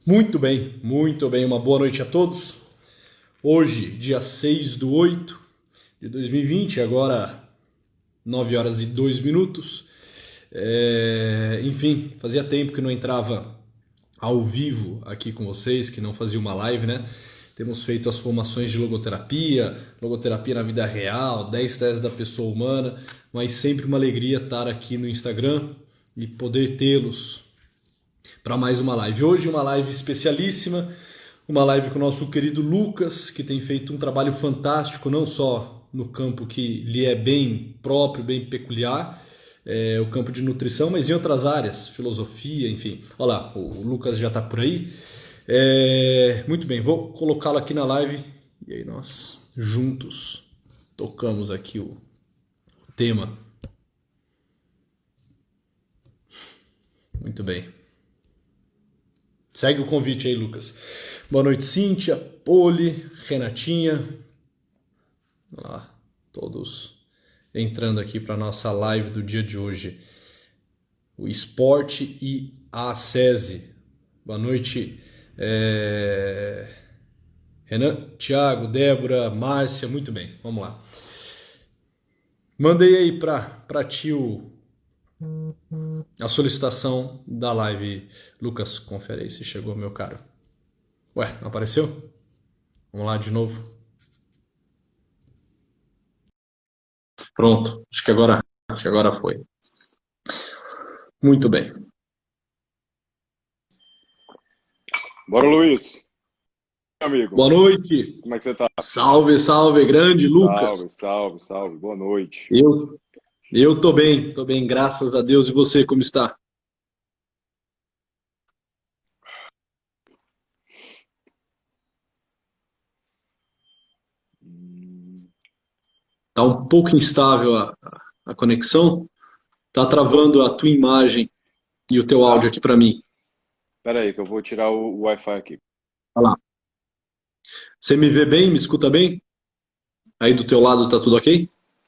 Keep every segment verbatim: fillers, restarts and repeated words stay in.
Muito bem, muito bem. Uma boa noite a todos. Hoje, dia seis de oito de dois mil e vinte, agora nove horas e dois minutos. É, enfim, fazia tempo que não entrava ao vivo aqui com vocês, que não fazia uma live, né? Temos feito as formações de logoterapia, logoterapia na vida real, dez teses da pessoa humana, mas sempre uma alegria estar aqui no Instagram e poder tê-los para mais uma live. Hoje uma live especialíssima, uma live com o nosso querido Lucas, que tem feito um trabalho fantástico, não só no campo que lhe é bem próprio, bem peculiar, é, o campo de nutrição, mas em outras áreas, filosofia, enfim. Olha lá, o Lucas já está por aí. É, muito bem, vou colocá-lo aqui na live e aí nós juntos tocamos aqui o, o tema. Muito bem. Segue o convite aí, Lucas. Boa noite, Cíntia, Poli, Renatinha. Olha lá, todos entrando aqui para a nossa live do dia de hoje. O esporte e a SESI. Boa noite, é... Renan, Thiago, Débora, Márcia. Muito bem, vamos lá. Mandei aí para ti o... a solicitação da live. Lucas, confere aí se chegou, meu caro. Ué, não apareceu? Vamos lá de novo. Pronto, acho que agora, acho que agora foi. Muito bem. Bora, Luiz. Amigo. Boa noite. Como é que você tá? Salve, salve, grande Lucas. Salve, salve, salve. Boa noite. Eu, eu tô bem, tô bem, graças a Deus. E você, como está? Tá um pouco instável a, a conexão. Tá travando a tua imagem e o teu áudio aqui para mim. Pera aí, que eu vou tirar o, o Wi-Fi aqui. Olha lá. Você me vê bem? Me escuta bem? Aí do teu lado tá tudo ok?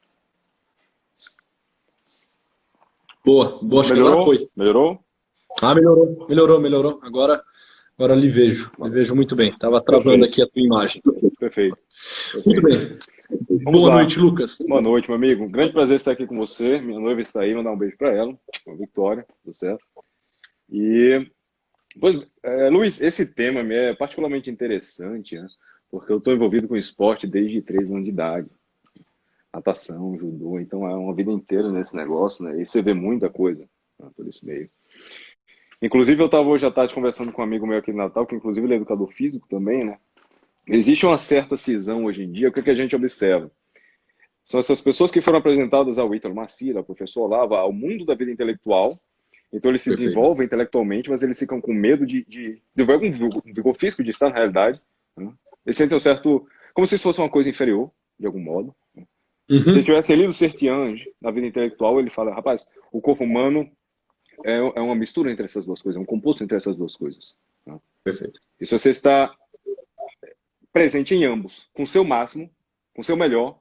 Boa, boa, acho que agora foi. Melhorou? Ah, melhorou, melhorou, melhorou. Agora, agora lhe vejo, lhe vejo muito bem. Tava travando aqui a tua imagem. Perfeito. Perfeito. Muito bem. Vamos Boa lá. noite, Lucas. Boa noite, meu amigo. Um grande prazer estar aqui com você. Minha noiva está aí, mandar um beijo para ela, a Victória, tudo certo? E, pois, é, Luiz, esse tema me é particularmente interessante, né? Porque eu estou envolvido com esporte desde três anos de idade. Natação, judô, então é uma vida inteira nesse negócio, né? E você vê muita coisa, né, por esse meio. Inclusive, eu estava hoje à tarde conversando com um amigo meu aqui no Natal, que inclusive ele é educador físico também, né? Existe uma certa cisão hoje em dia, o que, é que a gente observa? São essas pessoas que foram apresentadas ao Ítalo Marcílio, ao professor Olavo, ao mundo da vida intelectual. Então eles se Perfeito. desenvolvem intelectualmente, mas eles ficam com medo de, de desenvolver um vigor físico de estar na realidade, né? Eles sentem um certo... como se isso fosse uma coisa inferior, de algum modo. Uhum. Se ele tivesse lido Sertiange na vida intelectual, ele fala, rapaz, o corpo humano é, é uma mistura entre essas duas coisas, é um composto entre essas duas coisas. Né? Perfeito. E se você está presente em ambos, com o seu máximo, com o seu melhor,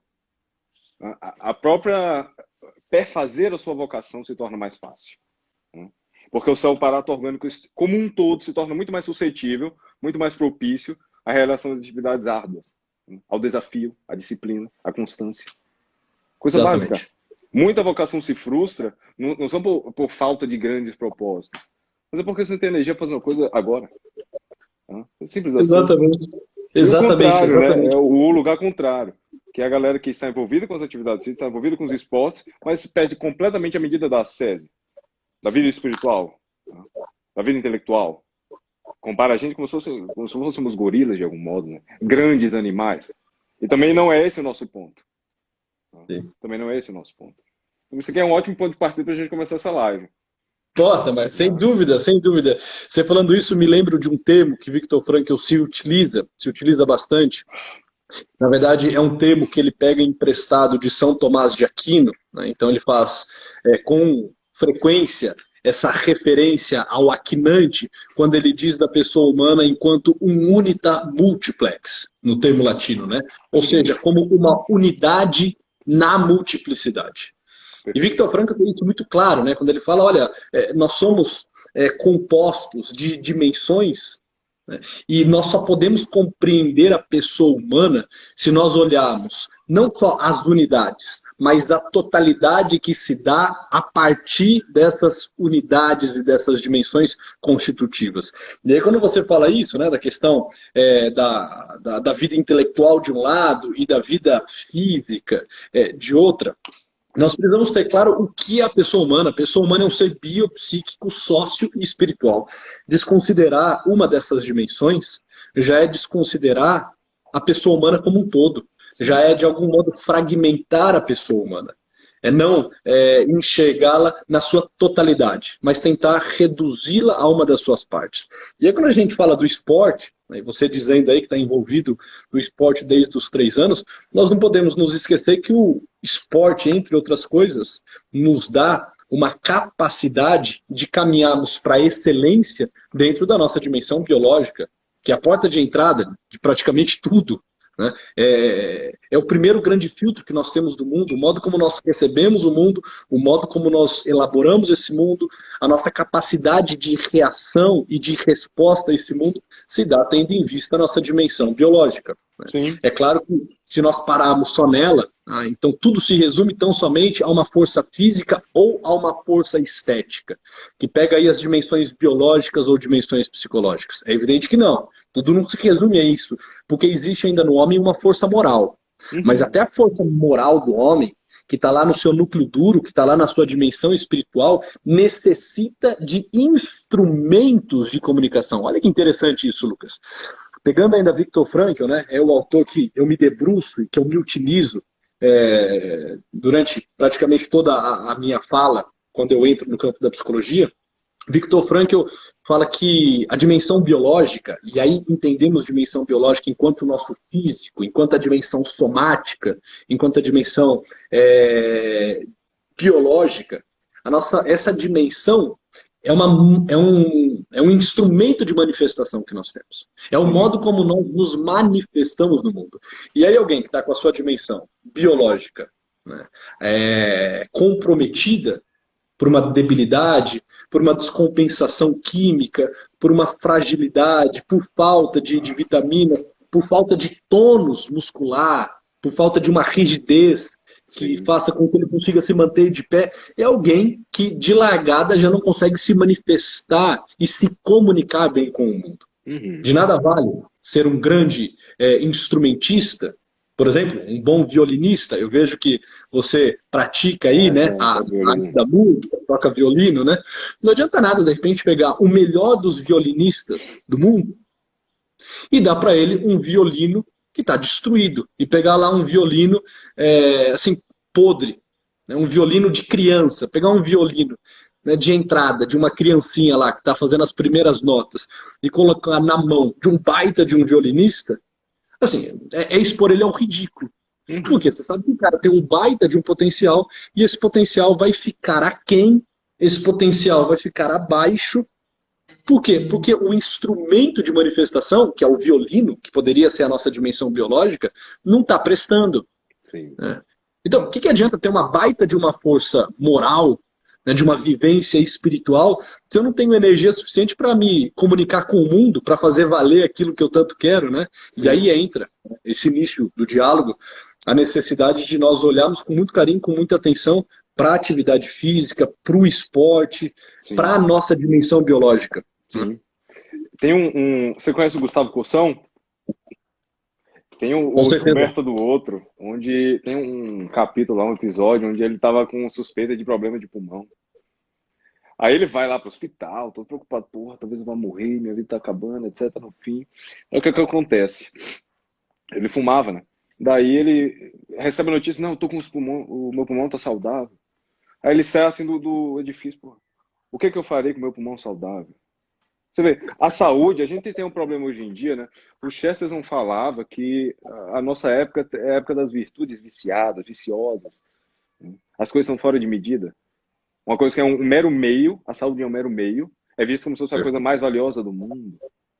a, a própria perfazer a sua vocação se torna mais fácil. Né? Porque o seu aparato orgânico como um todo se torna muito mais suscetível, muito mais propício à realização de atividades árduas, né? Ao desafio, à disciplina, à constância. Coisa Exatamente. básica. Muita vocação se frustra, não, não são por, por falta de grandes propostas, mas é porque você não tem energia para fazer uma coisa agora. Né? É simples assim. Exatamente. Exatamente, exatamente. Né? É o lugar contrário, que é a galera que está envolvida com as atividades físicas, está envolvida com os esportes, mas perde completamente a medida da SESI, da vida espiritual, né? Da vida intelectual. Compara a gente como se, fosse, como se fôssemos gorilas, de algum modo, né? Grandes animais. E também não é esse o nosso ponto. Né? Também não é esse o nosso ponto. Então, isso aqui é um ótimo ponto de partida para a gente começar essa live. Nossa, mas sem dúvida, sem dúvida. Você falando isso, me lembro de um termo que Viktor Frankl se utiliza, se utiliza bastante. Na verdade, é um termo que ele pega emprestado de São Tomás de Aquino, né? Então ele faz é, com frequência essa referência ao aquinante quando ele diz da pessoa humana enquanto um unita multiplex, no termo latino, né? Ou seja, como uma unidade na multiplicidade. E Viktor Frankl tem isso muito claro, né? Quando ele fala, olha, é, nós somos é, compostos de dimensões né? E nós só podemos compreender a pessoa humana se nós olharmos não só as unidades, mas a totalidade que se dá a partir dessas unidades e dessas dimensões constitutivas. E aí quando você fala isso, né, da questão é, da, da, da vida intelectual de um lado e da vida física é, de outra, nós precisamos ter claro o que é a pessoa humana. A pessoa humana é um ser biopsíquico, sócio e espiritual. Desconsiderar uma dessas dimensões já é desconsiderar a pessoa humana como um todo. Já é, de algum modo, fragmentar a pessoa humana. É não é, enxergá-la na sua totalidade, mas tentar reduzi-la a uma das suas partes. E aí quando a gente fala do esporte, né, e você dizendo aí que está envolvido no esporte desde os três anos, nós não podemos nos esquecer que o esporte, entre outras coisas, nos dá uma capacidade de caminharmos para a excelência dentro da nossa dimensão biológica, que é a porta de entrada de praticamente tudo. Né? É, é o primeiro grande filtro que nós temos do mundo, o modo como nós recebemos o mundo, o modo como nós elaboramos esse mundo, a nossa capacidade de reação e de resposta a esse mundo se dá tendo em vista a nossa dimensão biológica. Né? Sim. É claro que se nós pararmos só nela, ah, então tudo se resume tão somente a uma força física ou a uma força estética, que pega aí as dimensões biológicas ou dimensões psicológicas. É evidente que não. Tudo não se resume a isso, porque existe ainda no homem uma força moral. Uhum. Mas até a força moral do homem, que está lá no seu núcleo duro, que está lá na sua dimensão espiritual, necessita de instrumentos de comunicação. Olha que interessante isso, Lucas. Pegando ainda Viktor Frankl, né, é o autor que eu me debruço e que eu me utilizo é, durante praticamente toda a, a minha fala, quando eu entro no campo da psicologia. Viktor Frankl fala que a dimensão biológica, e aí entendemos dimensão biológica enquanto o nosso físico, enquanto a dimensão somática, enquanto a dimensão é, biológica, a nossa, essa dimensão é, uma, é, um, é um instrumento de manifestação que nós temos. É o modo como nós nos manifestamos no mundo. E aí alguém que está com a sua dimensão biológica, né, é, comprometida, por uma debilidade, por uma descompensação química, por uma fragilidade, por falta de, de vitaminas, por falta de tônus muscular, por falta de uma rigidez que Sim. faça com que ele consiga se manter de pé, é alguém que de largada já não consegue se manifestar e se comunicar bem com o mundo. Uhum. De nada vale ser um grande é, instrumentista. Por exemplo, um bom violinista, eu vejo que você pratica aí, é, né, é, a arte da música, toca violino, né? Não adianta nada, de repente, pegar o melhor dos violinistas do mundo e dar para ele um violino que está destruído. E pegar lá um violino, é, assim, podre, né, um violino de criança, pegar um violino, né, de entrada, de uma criancinha lá que está fazendo as primeiras notas e colocar na mão de um baita de um violinista, assim, é, é expor ele ao ridículo. Uhum. Porque você sabe que o cara tem um baita de um potencial e esse potencial vai ficar aquém, esse potencial vai ficar abaixo. Por quê? Porque o instrumento de manifestação, que é o violino, que poderia ser a nossa dimensão biológica, não está prestando. Sim. Né? Então, o que, que adianta ter uma baita de uma força moral, né, de uma vivência espiritual, se eu não tenho energia suficiente para me comunicar com o mundo, para fazer valer aquilo que eu tanto quero, né? E aí entra esse início do diálogo, a necessidade de nós olharmos com muito carinho, com muita atenção para a atividade física, para o esporte, para a nossa dimensão biológica. Sim. Tem um, um... Você conhece o Gustavo Corsão? Tem o, o Descoberta do Outro, onde tem um capítulo lá, um episódio, onde ele estava com suspeita de problema de pulmão. Aí ele vai lá pro hospital, todo preocupado, porra, talvez eu vá morrer, minha vida tá acabando, etcétera. No fim, aí o que que acontece? Ele fumava, né? Daí ele recebe a notícia, não, eu tô com os pulmão, o meu pulmão tá saudável. Aí ele sai assim do, do edifício, porra, o que que eu farei com o meu pulmão saudável? Você vê, a saúde, a gente tem um problema hoje em dia, né? O Chesterton falava que a nossa época é a época das virtudes viciadas, viciosas. As coisas são fora de medida. Uma coisa que é um mero meio, a saúde é um mero meio, é visto como se fosse a coisa mais valiosa do mundo.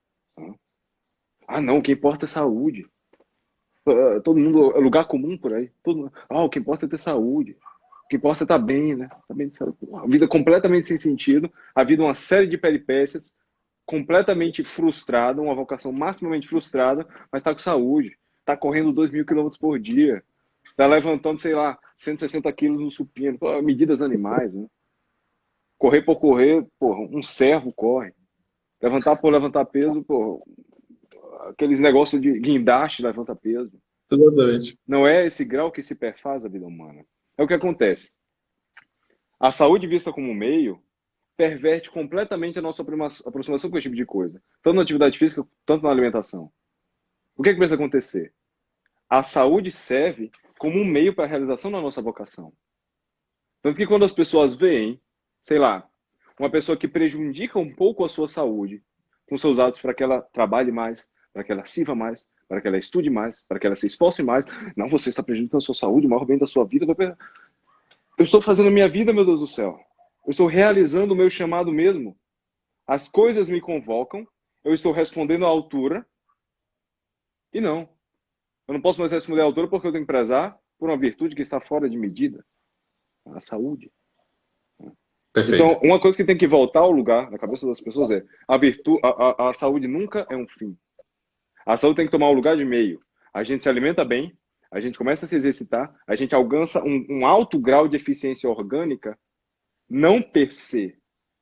Ah, não, o que importa é saúde. Todo mundo, é lugar comum por aí. Todo mundo, ah, o que importa é ter saúde. O que importa é estar bem, né? Tá bem de saúde. A vida completamente sem sentido, a vida é uma série de peripécias, completamente frustrado, uma vocação maximamente frustrada, mas está com saúde, está correndo dois mil quilômetros por dia, está levantando, sei lá, cento e sessenta quilos no supino, pô, medidas animais, né? Correr por correr, porra, um servo corre. Levantar por levantar peso, pô, aqueles negócios de guindaste levanta peso. Exatamente. Não é esse grau que se perfaz a vida humana. É o que acontece. A saúde vista como meio perverte completamente a nossa aproximação com esse tipo de coisa. Tanto na atividade física, tanto na alimentação. O que é que precisa acontecer? A saúde serve como um meio para a realização da nossa vocação. Tanto que quando as pessoas veem, sei lá, uma pessoa que prejudica um pouco a sua saúde com seus atos para que ela trabalhe mais, para que ela sirva mais, para que ela estude mais, para que ela se esforce mais. Não, você está prejudicando a sua saúde, o maior bem da sua vida. Eu estou fazendo a minha vida, meu Deus do céu. Eu estou realizando o meu chamado mesmo. As coisas me convocam, eu estou respondendo à altura. E não. Eu não posso mais responder à altura porque eu tenho que prezar por uma virtude que está fora de medida. A saúde. Perfeito. Então, uma coisa que tem que voltar ao lugar na cabeça das pessoas é a, virtu... a, a, a saúde nunca é um fim. A saúde tem que tomar o lugar de meio. A gente se alimenta bem, a gente começa a se exercitar, a gente alcança um, um alto grau de eficiência orgânica, não per se.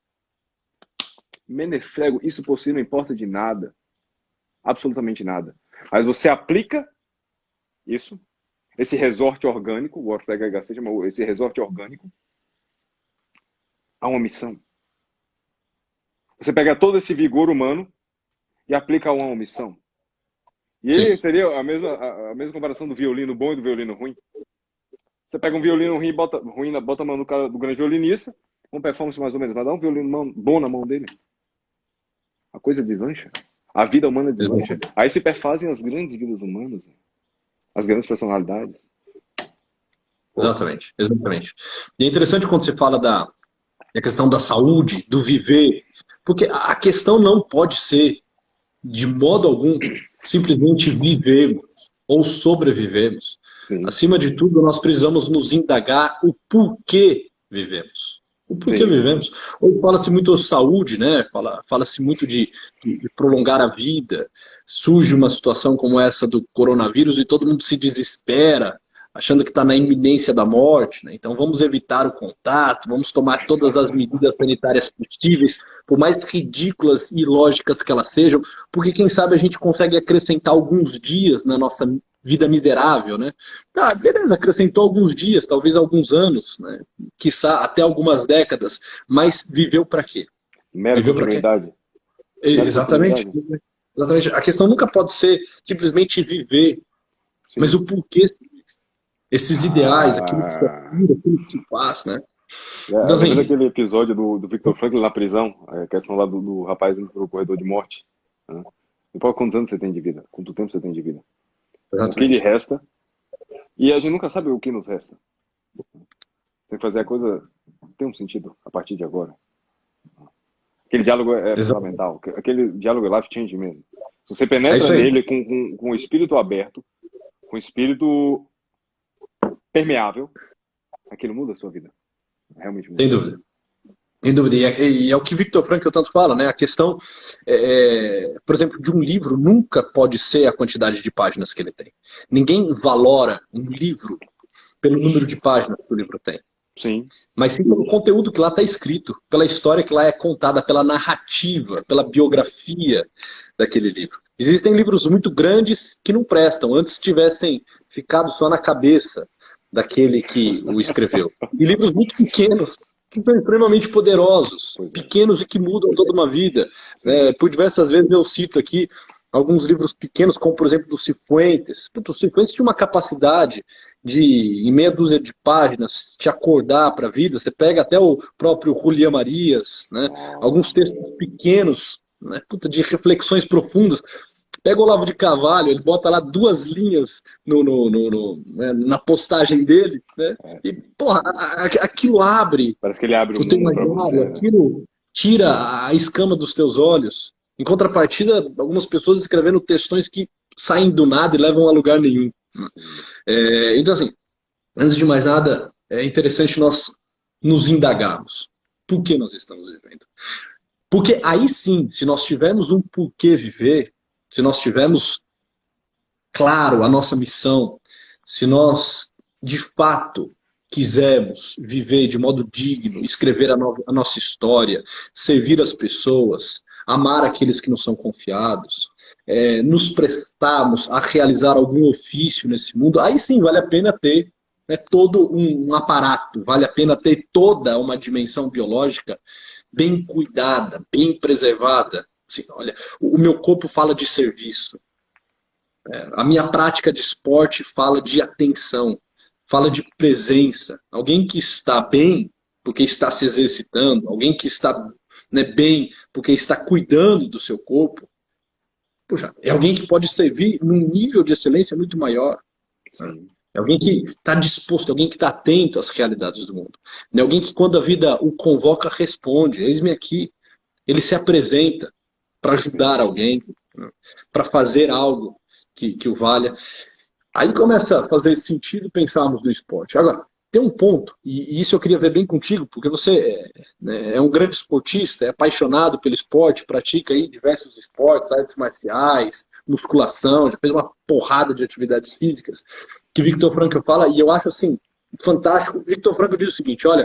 Menefrego, isso por si não importa de nada. Absolutamente nada. Mas você aplica isso, esse resorte orgânico, o Ortega y Gasset chama esse resorte orgânico, a uma missão. Você pega todo esse vigor humano e aplica a uma missão. E ele seria a mesma, a, a mesma comparação do violino bom e do violino ruim. Você pega um violino ruim, bota, ruim, bota a mão no cara do grande violinista, uma performance mais ou menos, vai dar um violino bom na mão dele. A coisa deslancha. A vida humana deslancha. Exatamente. Aí se perfazem as grandes vidas humanas, as grandes personalidades. Exatamente, exatamente. E é interessante quando você fala da, da questão da saúde, do viver, porque a questão não pode ser, de modo algum, simplesmente vivemos ou sobrevivemos. Sim. Acima de tudo, nós precisamos nos indagar o porquê vivemos. O porquê Sim. vivemos. Hoje fala-se muito de saúde, né? Fala, fala-se muito de, de prolongar a vida. Surge uma situação como essa do coronavírus e todo mundo se desespera, achando que está na iminência da morte, né? Então vamos evitar o contato, vamos tomar todas as medidas sanitárias possíveis, por mais ridículas e ilógicas que elas sejam, porque quem sabe a gente consegue acrescentar alguns dias na nossa vida miserável, né? Tá, beleza, acrescentou alguns dias, talvez alguns anos, né? Quiçá até algumas décadas, mas viveu para quê? Mera continuidade. Exatamente. Exatamente. A questão nunca pode ser simplesmente viver, Sim. mas o porquê se vive. Esses ideais, ah, aquilo que se apura, aquilo que se faz, né? É, então, assim, lembra aquele episódio do, do Victor Franklin na prisão, a questão lá do, do rapaz indo pro corredor de morte. Né? Depois, quantos anos você tem de vida? Quanto tempo você tem de vida? Exatamente. O que lhe resta? E a gente nunca sabe o que nos resta. Tem que fazer a coisa ter um sentido a partir de agora. Aquele diálogo é Exatamente. fundamental. Aquele diálogo é life-changing mesmo. Se você penetra é nele com, com, com o espírito aberto, com o espírito permeável, aquilo muda a sua vida. Realmente muda. Sem dúvida. Sem dúvida. E é, e é o que Victor Frankl tanto fala, né? A questão, é, por exemplo, de um livro nunca pode ser a quantidade de páginas que ele tem. Ninguém valora um livro pelo número de páginas que o livro tem. Sim. Mas sim pelo conteúdo que lá está escrito, pela história que lá é contada, pela narrativa, pela biografia daquele livro. Existem livros muito grandes que não prestam, antes tivessem ficado só na cabeça daquele que o escreveu. E livros muito pequenos, que são extremamente poderosos, pequenos e que mudam toda uma vida. É, por diversas vezes eu cito aqui alguns livros pequenos, como por exemplo do Cifuentes. O Cifuentes tinha uma capacidade de, em meia dúzia de páginas, te acordar para a vida. Você pega até o próprio Julián Marías, né? Alguns textos pequenos, né? Puta, de reflexões profundas. Pega o Olavo de Carvalho, ele bota lá duas linhas no, no, no, no, né, na postagem dele, né? E, porra, aquilo abre. Parece que ele abre o mundo pra você, né? Aquilo tira a escama dos teus olhos. Em contrapartida, algumas pessoas escrevendo textões que saem do nada e levam a lugar nenhum. É, então, assim, antes de mais nada, é interessante nós nos indagarmos. Por que nós estamos vivendo? Porque aí sim, se nós tivermos um porquê viver, se nós tivermos claro a nossa missão, se nós de fato quisermos viver de modo digno, escrever a, no a nossa história, servir as pessoas, amar aqueles que nos são confiados, é, nos prestarmos a realizar algum ofício nesse mundo, aí sim vale a pena ter, né, todo um, um aparato, vale a pena ter toda uma dimensão biológica bem cuidada, bem preservada. Assim, olha, o meu corpo fala de serviço. É, a minha prática de esporte fala de atenção, fala de presença. Alguém que está bem porque está se exercitando, alguém que está, né, bem porque está cuidando do seu corpo, puxa, é alguém que pode servir num nível de excelência muito maior. Né? É alguém que está disposto, alguém que está atento às realidades do mundo. É alguém que, quando a vida o convoca, responde. Eis-me aqui. Ele se apresenta para ajudar alguém, né? Para fazer algo que, que o valha. Aí começa a fazer sentido pensarmos no esporte. Agora, tem um ponto, e isso eu queria ver bem contigo, porque você é, né, é um grande esportista, é apaixonado pelo esporte, pratica aí diversos esportes, artes marciais, musculação, já fez uma porrada de atividades físicas, que Viktor Frankl fala, e eu acho assim, fantástico. Viktor Frankl diz o seguinte, olha,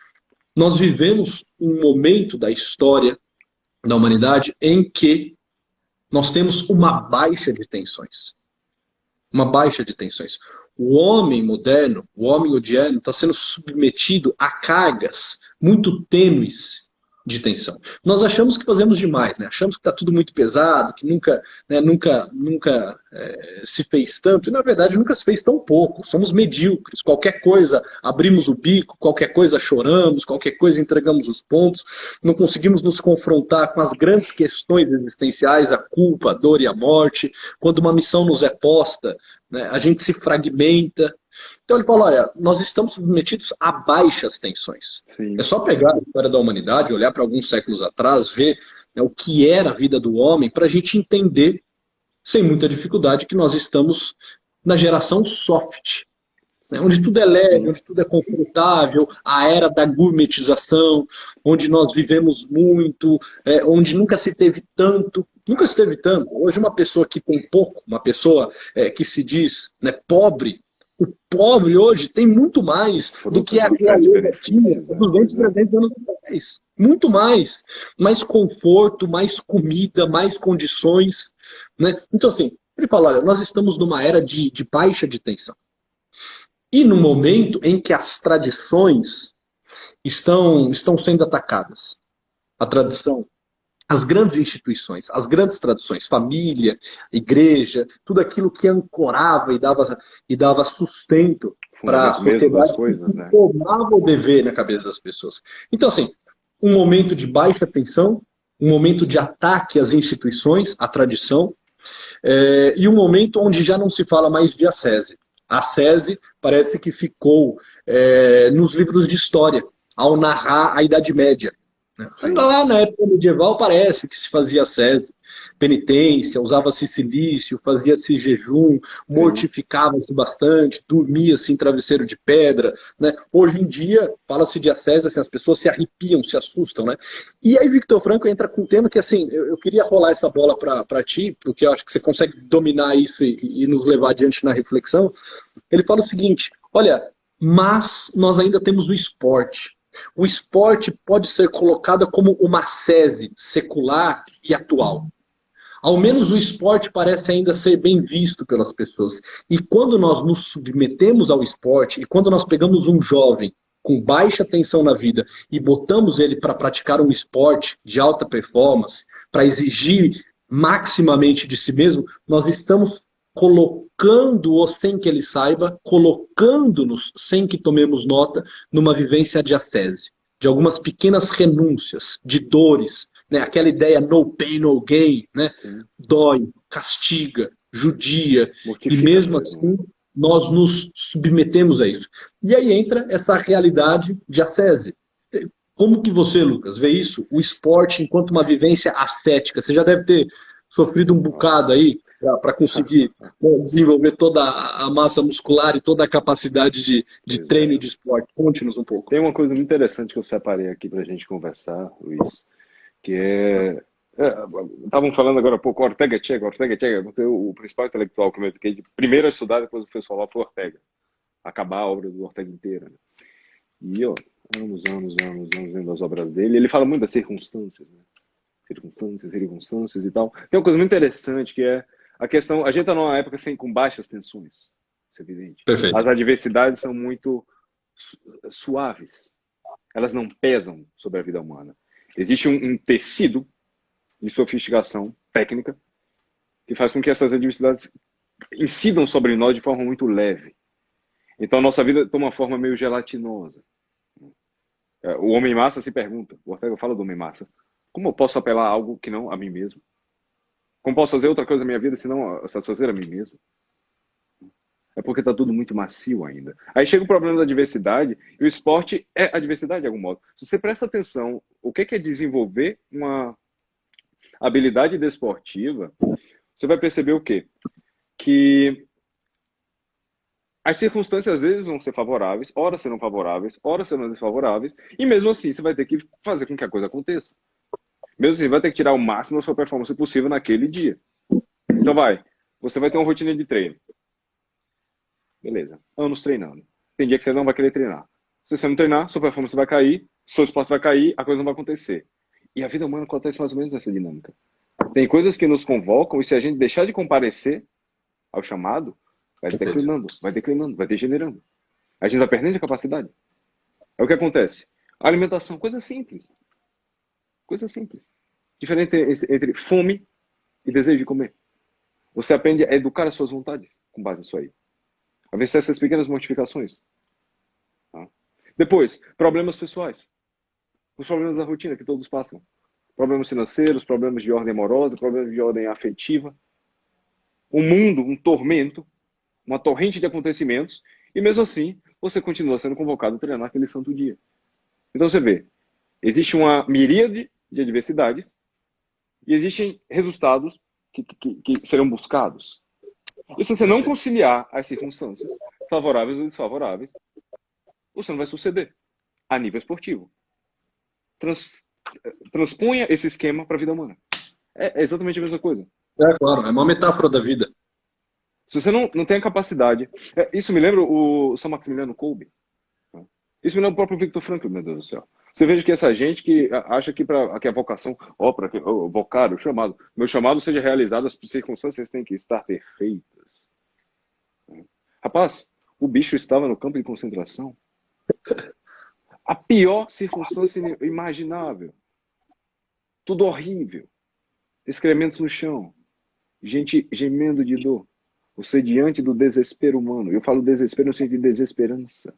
nós vivemos um momento da história da humanidade em que nós temos uma baixa de tensões. Uma baixa de tensões. O homem moderno, o homem odierno, está sendo submetido a cargas muito tênues de tensão. Nós achamos que fazemos demais, né? Achamos que está tudo muito pesado, que nunca, né, nunca, nunca é, se fez tanto, e na verdade nunca se fez tão pouco. Somos medíocres. Qualquer coisa abrimos o bico, qualquer coisa choramos, qualquer coisa entregamos os pontos, não conseguimos nos confrontar com as grandes questões existenciais, a culpa, a dor e a morte. Quando uma missão nos é posta, né, a gente se fragmenta. Então ele fala, olha, nós estamos submetidos a baixas tensões. Sim. É só pegar a história da humanidade, olhar para alguns séculos atrás, ver, né, o que era a vida do homem, para a gente entender, sem muita dificuldade, que nós estamos na geração soft, né, onde tudo é leve, Sim. onde tudo é confortável, a era da gourmetização, onde nós vivemos muito, é, onde nunca se teve tanto. Nunca se teve tanto. Hoje uma pessoa que tem pouco, uma pessoa é, que se diz, né, pobre, o pobre hoje tem muito mais do que a realeza tinha duzentos, trezentos anos atrás. Muito mais. Mais conforto, mais comida, mais condições. Né? Então, assim, ele fala, olha, nós estamos numa era de, de baixa de tensão. E no momento em que as tradições estão, estão sendo atacadas. A tradição, as grandes instituições, as grandes tradições, família, igreja, tudo aquilo que ancorava e dava, e dava sustento para a sociedade, coisas, que né? formava o dever na cabeça das pessoas. Então, assim, um momento de baixa tensão, um momento de ataque às instituições, à tradição, é, e um momento onde já não se fala mais de ascese. A ascese parece que ficou é, nos livros de história, ao narrar a Idade Média. Lá na época medieval parece que se fazia ascese, penitência, usava-se silício, fazia-se jejum, mortificava-se bastante, dormia-se em travesseiro de pedra. Né? Hoje em dia, fala-se de ascese, assim, as pessoas se arrepiam, se assustam. Né? E aí Viktor Frankl entra com um tema que assim, eu, eu queria rolar essa bola para ti, porque eu acho que você consegue dominar isso e, e nos levar adiante na reflexão. Ele fala o seguinte, olha, mas nós ainda temos o esporte. O esporte pode ser colocado como uma ascese secular e atual. Ao menos o esporte parece ainda ser bem visto pelas pessoas. E quando nós nos submetemos ao esporte, e quando nós pegamos um jovem com baixa tensão na vida e botamos ele para praticar um esporte de alta performance, para exigir maximamente de si mesmo, nós estamos colocando-o sem que ele saiba, colocando-nos sem que tomemos nota, numa vivência de ascese, de algumas pequenas renúncias, de dores, né? Aquela ideia no pain, no gain, né? Dói, castiga, judia, e mesmo assim nós nos submetemos a isso. E aí entra essa realidade de ascese. Como que você, Lucas, vê isso? O esporte enquanto uma vivência ascética. Você já deve ter sofrido um bocado aí, para conseguir, né, desenvolver toda a massa muscular e toda a capacidade de, de treino e de esporte. Conte-nos um pouco. Tem uma coisa muito interessante que eu separei aqui para a gente conversar, Luiz, que é... Estavam é, falando agora há pouco, Ortega Checa, Ortega Checa, porque o, o principal intelectual que eu fiquei de primeiro a estudar, depois o pessoal lá foi Ortega. Acabar a obra do Ortega inteira. Né? E, ó, anos, anos, anos, anos lendo as obras dele, ele fala muito das circunstâncias, né? Circunstâncias, circunstâncias e tal. Tem uma coisa muito interessante que é a questão, a gente está numa época assim, com baixas tensões, isso é evidente. Perfeito. As adversidades são muito su suaves, elas não pesam sobre a vida humana. Existe um, um tecido de sofisticação técnica que faz com que essas adversidades incidam sobre nós de forma muito leve. Então, a nossa vida toma uma forma meio gelatinosa. O homem massa se pergunta, o Ortega fala do homem massa, como eu posso apelar a algo que não a mim mesmo? Como posso fazer outra coisa na minha vida senão satisfazer a mim mesmo? É porque está tudo muito macio ainda. Aí chega o problema da diversidade, e o esporte é a diversidade de algum modo. Se você presta atenção, o que é desenvolver uma habilidade desportiva, você vai perceber o quê? Que as circunstâncias às vezes vão ser favoráveis, ora serão favoráveis, ora serão desfavoráveis, e mesmo assim você vai ter que fazer com que a coisa aconteça. Mesmo assim, vai ter que tirar o máximo da sua performance possível naquele dia. Então vai, você vai ter uma rotina de treino. Beleza, anos treinando. Tem dia que você não vai querer treinar. Se você não treinar, sua performance vai cair, seu esporte vai cair, a coisa não vai acontecer. E a vida humana acontece mais ou menos nessa dinâmica. Tem coisas que nos convocam, e se a gente deixar de comparecer ao chamado, vai declinando, vai declinando, vai degenerando. A gente vai perdendo a capacidade. É o que acontece. A alimentação, coisa simples. Coisa simples. Diferente entre fome e desejo de comer. Você aprende a educar as suas vontades com base nisso aí. A vencer essas pequenas mortificações. Tá? Depois, problemas pessoais. Os problemas da rotina que todos passam. Problemas financeiros, problemas de ordem amorosa, problemas de ordem afetiva. Um mundo, um tormento, uma torrente de acontecimentos, e mesmo assim, você continua sendo convocado a treinar aquele santo dia. Então você vê, existe uma miríade de adversidades e existem resultados que, que, que serão buscados. E se você não conciliar as circunstâncias, favoráveis ou desfavoráveis, você não vai suceder a nível esportivo. Trans, transponha esse esquema para a vida humana. É, é exatamente a mesma coisa. É claro, é uma metáfora da vida. Se você não, não tem a capacidade... É, isso me lembra o São Maximiliano Kolbe. Tá? Isso me lembra o próprio Viktor Frankl, meu Deus do céu. Você veja que essa gente que acha que, pra, que a vocação... Ó, para que o vocar, o chamado... Meu chamado seja realizado, as circunstâncias têm que estar perfeitas. Rapaz, o bicho estava no campo de concentração. A pior circunstância imaginável. Tudo horrível. Excrementos no chão. Gente gemendo de dor. Você diante do desespero humano. Eu falo desespero no sentido de desesperança.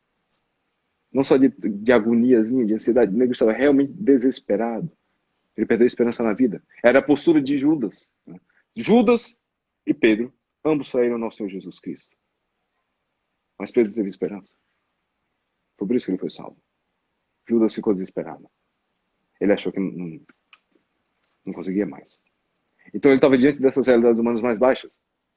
Não só de, de agoniazinha, de ansiedade. O negro estava realmente desesperado. Ele perdeu a esperança na vida. Era a postura de Judas. Judas e Pedro, ambos saíram ao nosso Senhor Jesus Cristo. Mas Pedro teve esperança. Foi por isso que ele foi salvo. Judas ficou desesperado. Ele achou que não, não conseguia mais. Então ele estava diante dessas realidades humanas mais baixas.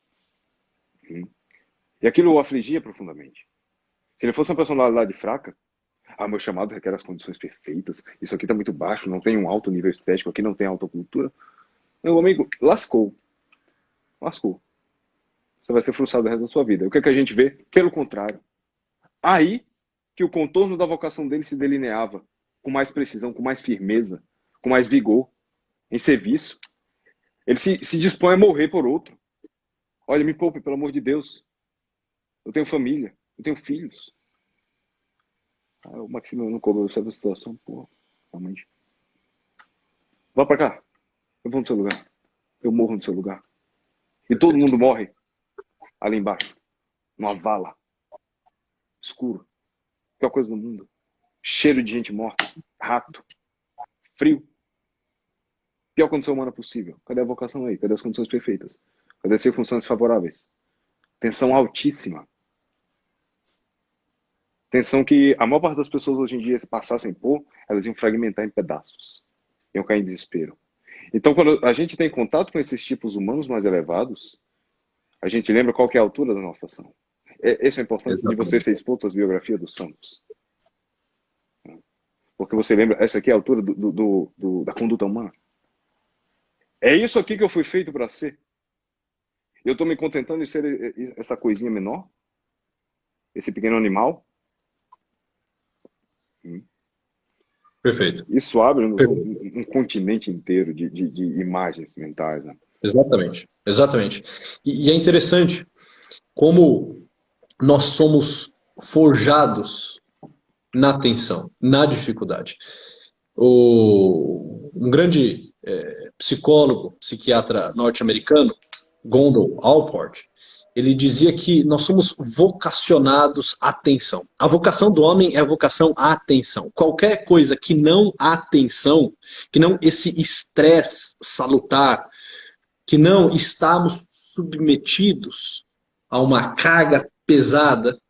E aquilo o afligia profundamente. Se ele fosse uma personalidade fraca, ah, meu chamado requer as condições perfeitas, isso aqui está muito baixo, não tem um alto nível estético, aqui não tem alta cultura. Meu amigo, lascou. Lascou. Você vai ser frustrado o resto da sua vida. O que é que a gente vê? Pelo contrário. Aí que o contorno da vocação dele se delineava com mais precisão, com mais firmeza, com mais vigor, em serviço. Ele se, se dispõe a morrer por outro. Olha, me poupe, pelo amor de Deus. Eu tenho família, eu tenho filhos. Ah, o Maximiliano não cobrou essa situação, pô, realmente. Vá pra cá. Eu vou no seu lugar. Eu morro no seu lugar. E todo mundo morre ali embaixo, numa vala, escuro. Pior coisa do mundo. Cheiro de gente morta, rato, frio. Pior condição humana possível. Cadê a vocação aí? Cadê as condições perfeitas? Cadê as circunstâncias favoráveis? Tensão altíssima. Tensão que a maior parte das pessoas hoje em dia, se passassem por, elas iam fragmentar em pedaços. Iam cair em desespero. Então, quando a gente tem contato com esses tipos humanos mais elevados, a gente lembra qual que é a altura da nossa ação. Esse é importante de você ser exposto às biografias dos santos. Porque você lembra, essa aqui é a altura do, do, do, do, da conduta humana. É isso aqui que eu fui feito para ser. Eu estou me contentando de ser essa coisinha menor? Esse pequeno animal? Hum. Perfeito. Isso abre um, Perfeito. um, um continente inteiro de, de, de imagens mentais. Né? Exatamente, exatamente. E, e é interessante como nós somos forjados na tensão, na dificuldade. O, um grande é, psicólogo, psiquiatra norte-americano, Gondel Allport, ele dizia que nós somos vocacionados à atenção. A vocação do homem é a vocação à atenção. Qualquer coisa que não atenção, que não esse estresse salutar, que não estamos submetidos a uma carga pesada,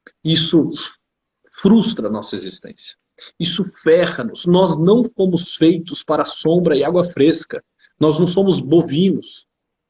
isso frustra a nossa existência. Isso ferra-nos. Nós não fomos feitos para sombra e água fresca. Nós não somos bovinos.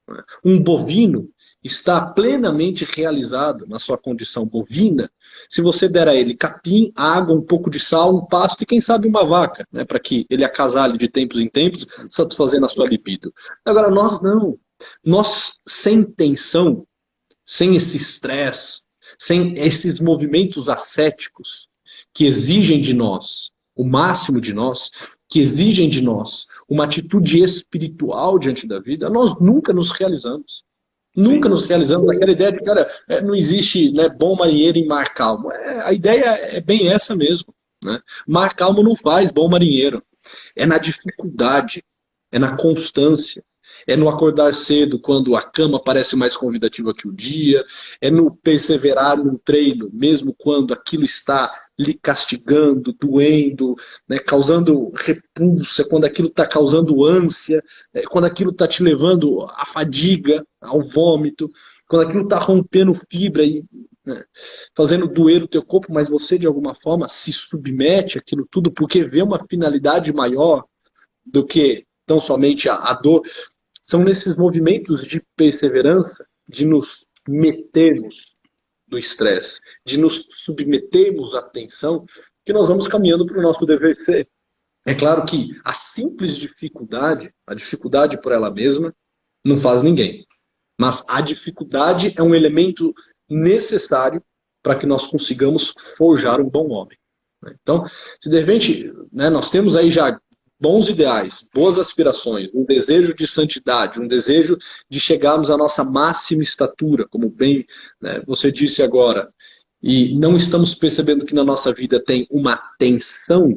Um bovino está plenamente realizado na sua condição bovina se você der a ele capim, água, um pouco de sal, um pasto e quem sabe uma vaca, né, para que ele acasale de tempos em tempos, satisfazendo a sua libido. Agora, nós não. Nós, sem tensão, sem esse estresse, sem esses movimentos ascéticos que exigem de nós o máximo de nós, que exigem de nós uma atitude espiritual diante da vida, nós nunca nos realizamos. Nunca Sim. nos realizamos. Aquela ideia de, cara, não existe, né, bom marinheiro em mar calmo. É, a ideia é bem essa mesmo. Né? Mar calmo não faz bom marinheiro. É na dificuldade, é na constância, é no acordar cedo quando a cama parece mais convidativa que o dia, é no perseverar num treino, mesmo quando aquilo está lhe castigando, doendo, né, causando repulsa, quando aquilo está causando ânsia, é, quando aquilo está te levando à fadiga, ao vômito, quando aquilo está rompendo fibra e né, fazendo doer o teu corpo, mas você de alguma forma se submete àquilo tudo porque vê uma finalidade maior do que tão somente a, a dor. São nesses movimentos de perseverança, de nos metermos no estresse, de nos submetermos à tensão, que nós vamos caminhando para o nosso dever ser. É claro que a simples dificuldade, a dificuldade por ela mesma, não faz ninguém. Mas a dificuldade é um elemento necessário para que nós consigamos forjar um bom homem. Então, se de repente, né, nós temos aí já bons ideais, boas aspirações, um desejo de santidade, um desejo de chegarmos à nossa máxima estatura, como bem né, você disse agora, e não estamos percebendo que na nossa vida tem uma tensão,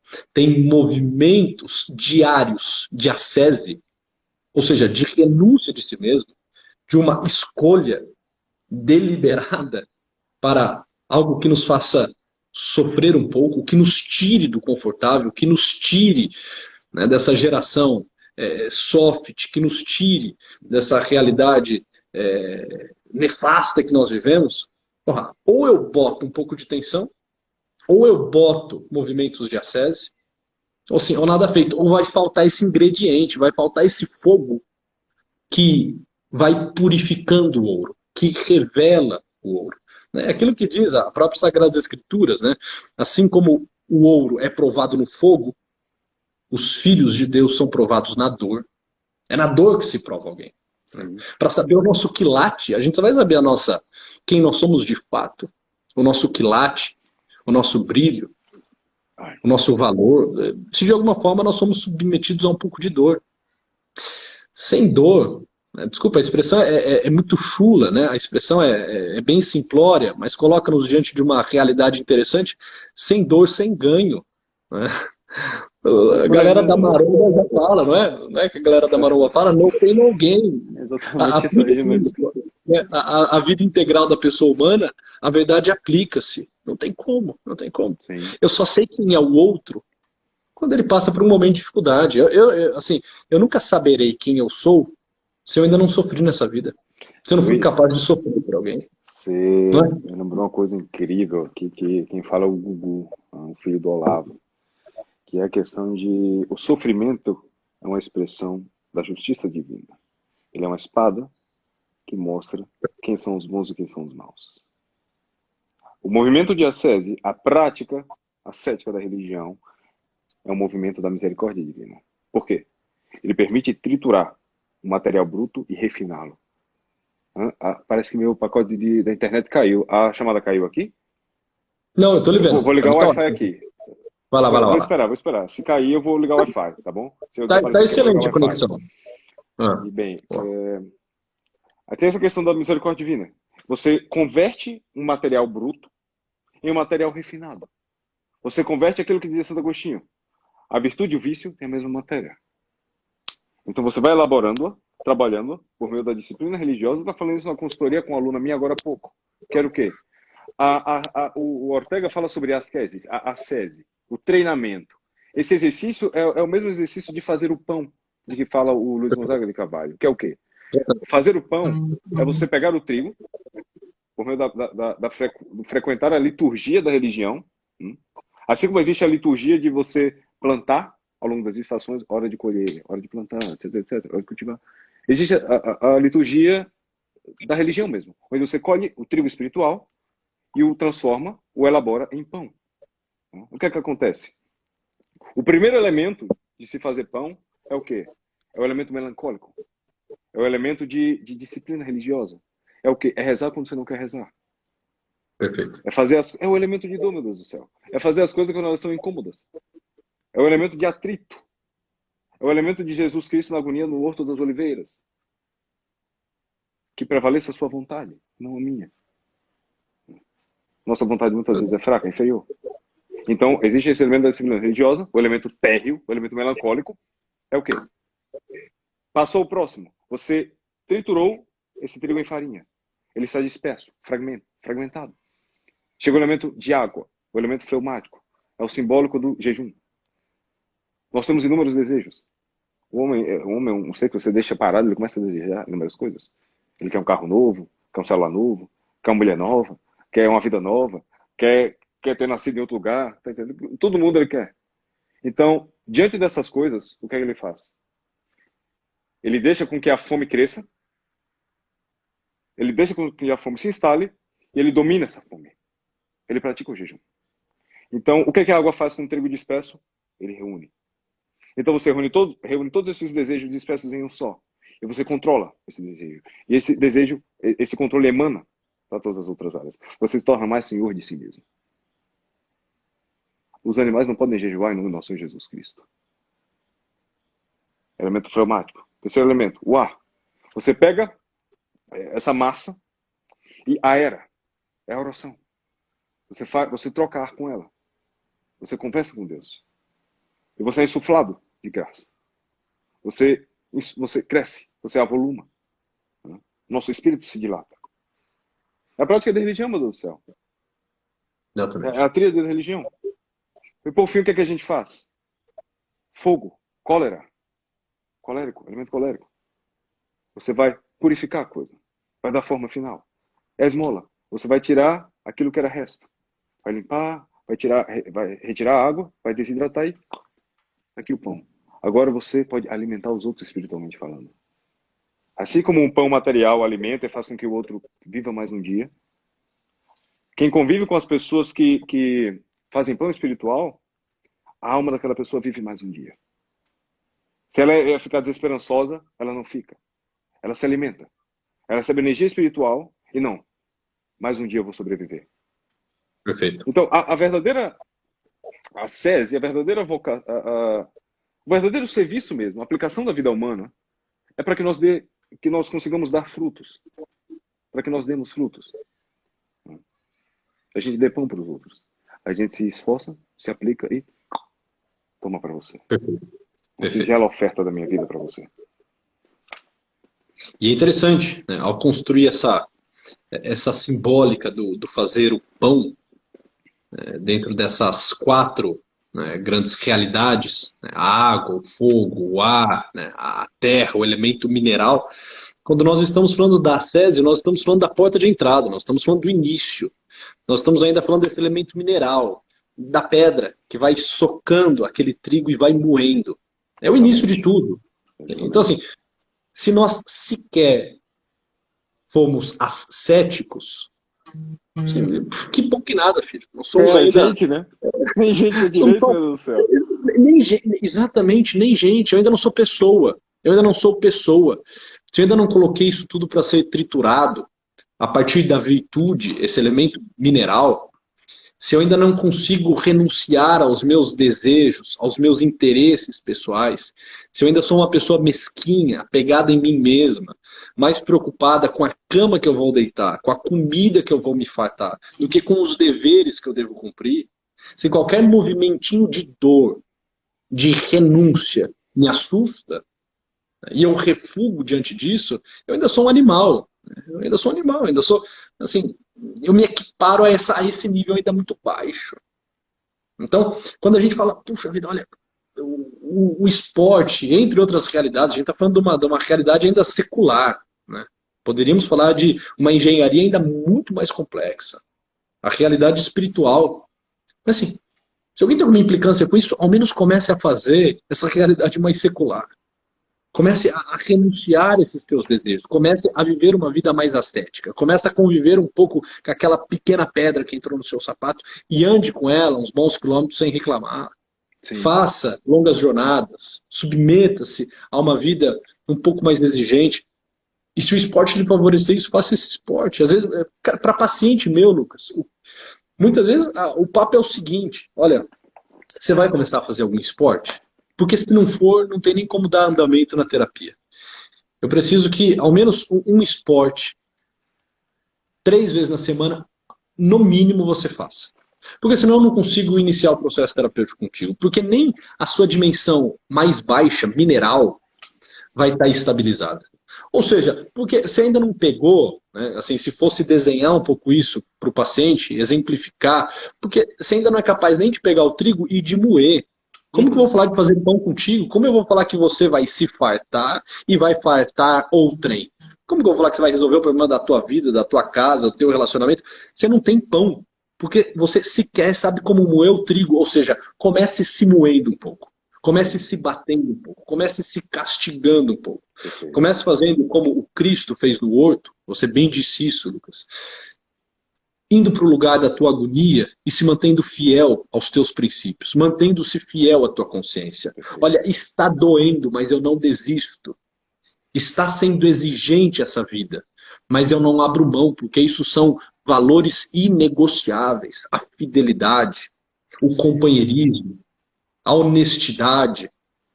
tem movimentos diários de ascese, ou seja, de renúncia de si mesmo, de uma escolha deliberada para algo que nos faça sofrer um pouco, que nos tire do confortável, que nos tire né, dessa geração é, soft, que nos tire dessa realidade é, nefasta que nós vivemos. Porra, ou eu boto um pouco de tensão, ou eu boto movimentos de ascese, ou assim, ou nada feito, ou vai faltar esse ingrediente, vai faltar esse fogo que vai purificando o ouro, que revela o ouro. É aquilo que diz a própria Sagradas Escrituras, né? Assim como o ouro é provado no fogo, os filhos de Deus são provados na dor. É na dor que se prova alguém. Né? Para saber o nosso quilate, a gente só vai saber a nossa, quem nós somos de fato, o nosso quilate, o nosso brilho, o nosso valor, se de alguma forma nós somos submetidos a um pouco de dor. Sem dor, desculpa, a expressão é, é, é muito chula, né? A expressão é, é, é bem simplória, mas coloca-nos diante de uma realidade interessante, sem dor, sem ganho. Né? A galera da maromba já fala, não é? Não é que a galera da maromba fala, no pain, no gain. Exatamente isso aí, mesmo. A, a, a vida integral da pessoa humana, a verdade aplica-se. Não tem como, não tem como. Sim. Eu só sei quem é o outro quando ele passa por um momento de dificuldade. Eu, eu, eu, assim, eu nunca saberei quem eu sou se eu ainda não sofri nessa vida. Se eu não fui Luiz, capaz de sofrer por alguém. Você me lembrou uma coisa incrível aqui, que quem fala é o Gugu, o filho do Olavo, que é a questão de o sofrimento é uma expressão da justiça divina. Ele é uma espada que mostra quem são os bons e quem são os maus. O movimento de ascese, a prática ascética da religião, é um movimento da misericórdia divina. Por quê? Ele permite triturar o material bruto e refiná-lo. Ah, parece que meu pacote de, da internet caiu. A chamada caiu aqui? Não, eu tô lhe Eu vou, vendo. vou ligar Pra o mim tá Wi-Fi ótimo. aqui. Vai lá, vai Vou, lá, vou vai lá. esperar, vou esperar. Se cair, eu vou ligar o Wi-Fi, tá bom? Se eu Tá, tá desaparecer aqui, eu vou ligar excelente o a Wi-Fi. conexão. Ah, E bem, ó. é... aí tem essa questão da misericórdia divina. Você converte um material bruto em um material refinado. Você converte aquilo que dizia Santo Agostinho. A virtude e o vício têm a mesma matéria. Então você vai elaborando-a, trabalhando-a, por meio da disciplina religiosa. Eu estava falando isso na consultoria com uma aluna minha agora há pouco. Quero o quê? A, a, a, o Ortega fala sobre a ascese, a ascese, o treinamento. Esse exercício é, é o mesmo exercício de fazer o pão, de que fala o Luiz Gonzaga de Carvalho, que é o quê? Fazer o pão é você pegar o trigo, por meio da, da, da, da frequ, frequentar a liturgia da religião, hum? Assim como existe a liturgia de você plantar ao longo das estações, hora de colher, hora de plantar, etc, etc, hora de cultivar. Existe a, a, a liturgia da religião mesmo, onde você colhe o trigo espiritual e o transforma, o elabora em pão. O que é que acontece? O primeiro elemento de se fazer pão é o quê? É o elemento melancólico. É o elemento de, de disciplina religiosa. É o quê? É rezar quando você não quer rezar. Perfeito. É fazer as, é o elemento de dor, meu Deus do céu. É fazer as coisas quando elas são incômodas. É o elemento de atrito. É o elemento de Jesus Cristo na agonia no Horto das Oliveiras. Que prevaleça a sua vontade, não a minha. Nossa vontade muitas vezes é fraca, é inferior. Então, existe esse elemento da disciplina religiosa, o elemento térreo, o elemento melancólico. É o quê? Passou o próximo. Você triturou esse trigo em farinha. Ele está disperso, fragment, fragmentado. Chega o elemento de água, o elemento fleumático. É o simbólico do jejum. Nós temos inúmeros desejos. O homem, o homem é um ser que você deixa parado, ele começa a desejar inúmeras coisas. Ele quer um carro novo, quer um celular novo, quer uma mulher nova, quer uma vida nova, quer, quer ter nascido em outro lugar. Tá entendendo? Todo mundo ele quer. Então, diante dessas coisas, o que é que ele faz? Ele deixa com que a fome cresça, ele deixa com que a fome se instale e ele domina essa fome. Ele pratica o jejum. Então, o que é que a água faz com o trigo disperso? Ele reúne. Então você reúne, todo, reúne todos esses desejos dispersos em um só. E você controla esse desejo. E esse desejo, esse controle emana para todas as outras áreas. Você se torna mais senhor de si mesmo. Os animais não podem jejuar em nome do nosso Senhor Jesus Cristo. Elemento fleumático. Terceiro elemento, o ar. Você pega essa massa e aera. É a oração. Você, faz, você troca ar com ela. Você conversa com Deus. E você é insuflado de graça. Você, você cresce, você avoluma. Nosso espírito se dilata. É a prática da religião, meu Deus do céu. Exatamente. É a tríade da religião. E por fim, o que, é que a gente faz? Fogo, cólera. Colérico, elemento colérico. Você vai purificar a coisa. Vai dar forma final. É a esmola. Você vai tirar aquilo que era resto. Vai limpar, vai, tirar, vai retirar a água, vai desidratar e aqui o pão. Agora você pode alimentar os outros espiritualmente falando. Assim como um pão material alimenta e faz com que o outro viva mais um dia, quem convive com as pessoas que, que fazem pão espiritual, a alma daquela pessoa vive mais um dia. Se ela é ficar desesperançosa, ela não fica. Ela se alimenta. Ela recebe energia espiritual e não. Mais um dia eu vou sobreviver. Perfeito. Então, a, a verdadeira ascese, a verdadeira voca, a, a, o verdadeiro serviço mesmo, a aplicação da vida humana, é para que nós dê, que nós consigamos dar frutos. Para que nós demos frutos. A gente dê pão para os outros. A gente se esforça, se aplica e toma para você. Perfeito. Uma singela oferta da minha vida para você. E é interessante, né? Ao construir essa, essa simbólica do, do fazer o pão, né, dentro dessas quatro, né, grandes realidades, né, a água, o fogo, o ar, né, a terra, o elemento mineral. Quando nós estamos falando da ascese, nós estamos falando da porta de entrada, nós estamos falando do início. Nós estamos ainda falando desse elemento mineral, da pedra, que vai socando aquele trigo e vai moendo. É o início de tudo. Então, assim, se nós sequer fomos ascéticos, que bom que nada, filho. Não somos é, ainda... gente, né? Tem gente com direito, meu Deus do céu. nem, exatamente, nem gente. Eu ainda não sou pessoa. Eu ainda não sou pessoa. Se eu ainda não coloquei isso tudo para ser triturado, a partir da virtude, esse elemento mineral, se eu ainda não consigo renunciar aos meus desejos, aos meus interesses pessoais, se eu ainda sou uma pessoa mesquinha, apegada em mim mesma, mais preocupada com a cama que eu vou deitar, com a comida que eu vou me fartar, do que com os deveres que eu devo cumprir, se qualquer movimentinho de dor, de renúncia, me assusta, e eu refugo diante disso, eu ainda sou um animal. Eu ainda sou um animal, eu ainda sou, assim, eu me equiparo a, essa, a esse nível ainda muito baixo. Então, quando a gente fala, puxa vida, olha, o, o, o esporte, entre outras realidades, a gente está falando de uma, de uma realidade ainda secular, né? Poderíamos falar de uma engenharia ainda muito mais complexa, a realidade espiritual. Mas assim, se alguém tem alguma implicância com isso, ao menos comece a fazer essa realidade mais secular. Comece a, a renunciar a esses teus desejos. Comece a viver uma vida mais ascética. Comece a conviver um pouco com aquela pequena pedra que entrou no seu sapato e ande com ela uns bons quilômetros sem reclamar. Sim. Faça longas jornadas. Submeta-se a uma vida um pouco mais exigente. E se o esporte lhe favorecer isso, faça esse esporte. Às vezes, para paciente meu, Lucas, muitas vezes o papo é o seguinte: olha, você vai começar a fazer algum esporte? Porque se não for, não tem nem como dar andamento na terapia. Eu preciso que, ao menos um, um esporte, três vezes na semana, no mínimo, você faça. Porque senão eu não consigo iniciar o processo terapêutico contigo. Porque nem a sua dimensão mais baixa, mineral, vai estar estabilizada. Ou seja, porque você ainda não pegou, né, assim, se fosse desenhar um pouco isso para o paciente, exemplificar, porque você ainda não é capaz nem de pegar o trigo e de moer. Como que eu vou falar de fazer pão contigo? Como eu vou falar que você vai se fartar e vai fartar outrem? Como que eu vou falar que você vai resolver o problema da tua vida, da tua casa, do teu relacionamento? Você não tem pão, porque você sequer sabe como moer o trigo. Ou seja, comece se moendo um pouco. Comece se batendo um pouco. Comece se castigando um pouco. Comece fazendo como o Cristo fez no horto. Você bem disse isso, Lucas. Indo para o lugar da tua agonia e se mantendo fiel aos teus princípios, mantendo-se fiel à tua consciência. Olha, está doendo, mas eu não desisto. Está sendo exigente essa vida, mas eu não abro mão, porque isso são valores inegociáveis. A fidelidade, o companheirismo, a honestidade,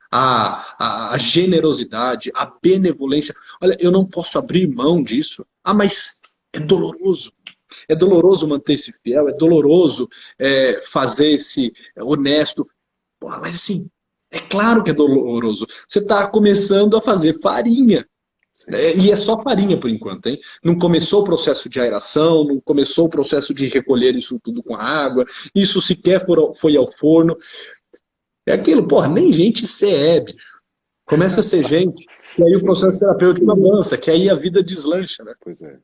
a, a, a generosidade, a benevolência. Olha, eu não posso abrir mão disso. Ah, mas é doloroso. É doloroso manter-se fiel, é doloroso é, fazer esse honesto. Porra, mas assim, é claro que é doloroso. Você está começando a fazer farinha. É, e é só farinha por enquanto, hein? Não começou o processo de aeração, não começou o processo de recolher isso tudo com água, isso sequer foi ao forno. É aquilo, porra, nem gente C E, bicho. Começa a ser gente, e aí o processo terapêutico avança, que aí a vida deslancha, né? Pois é.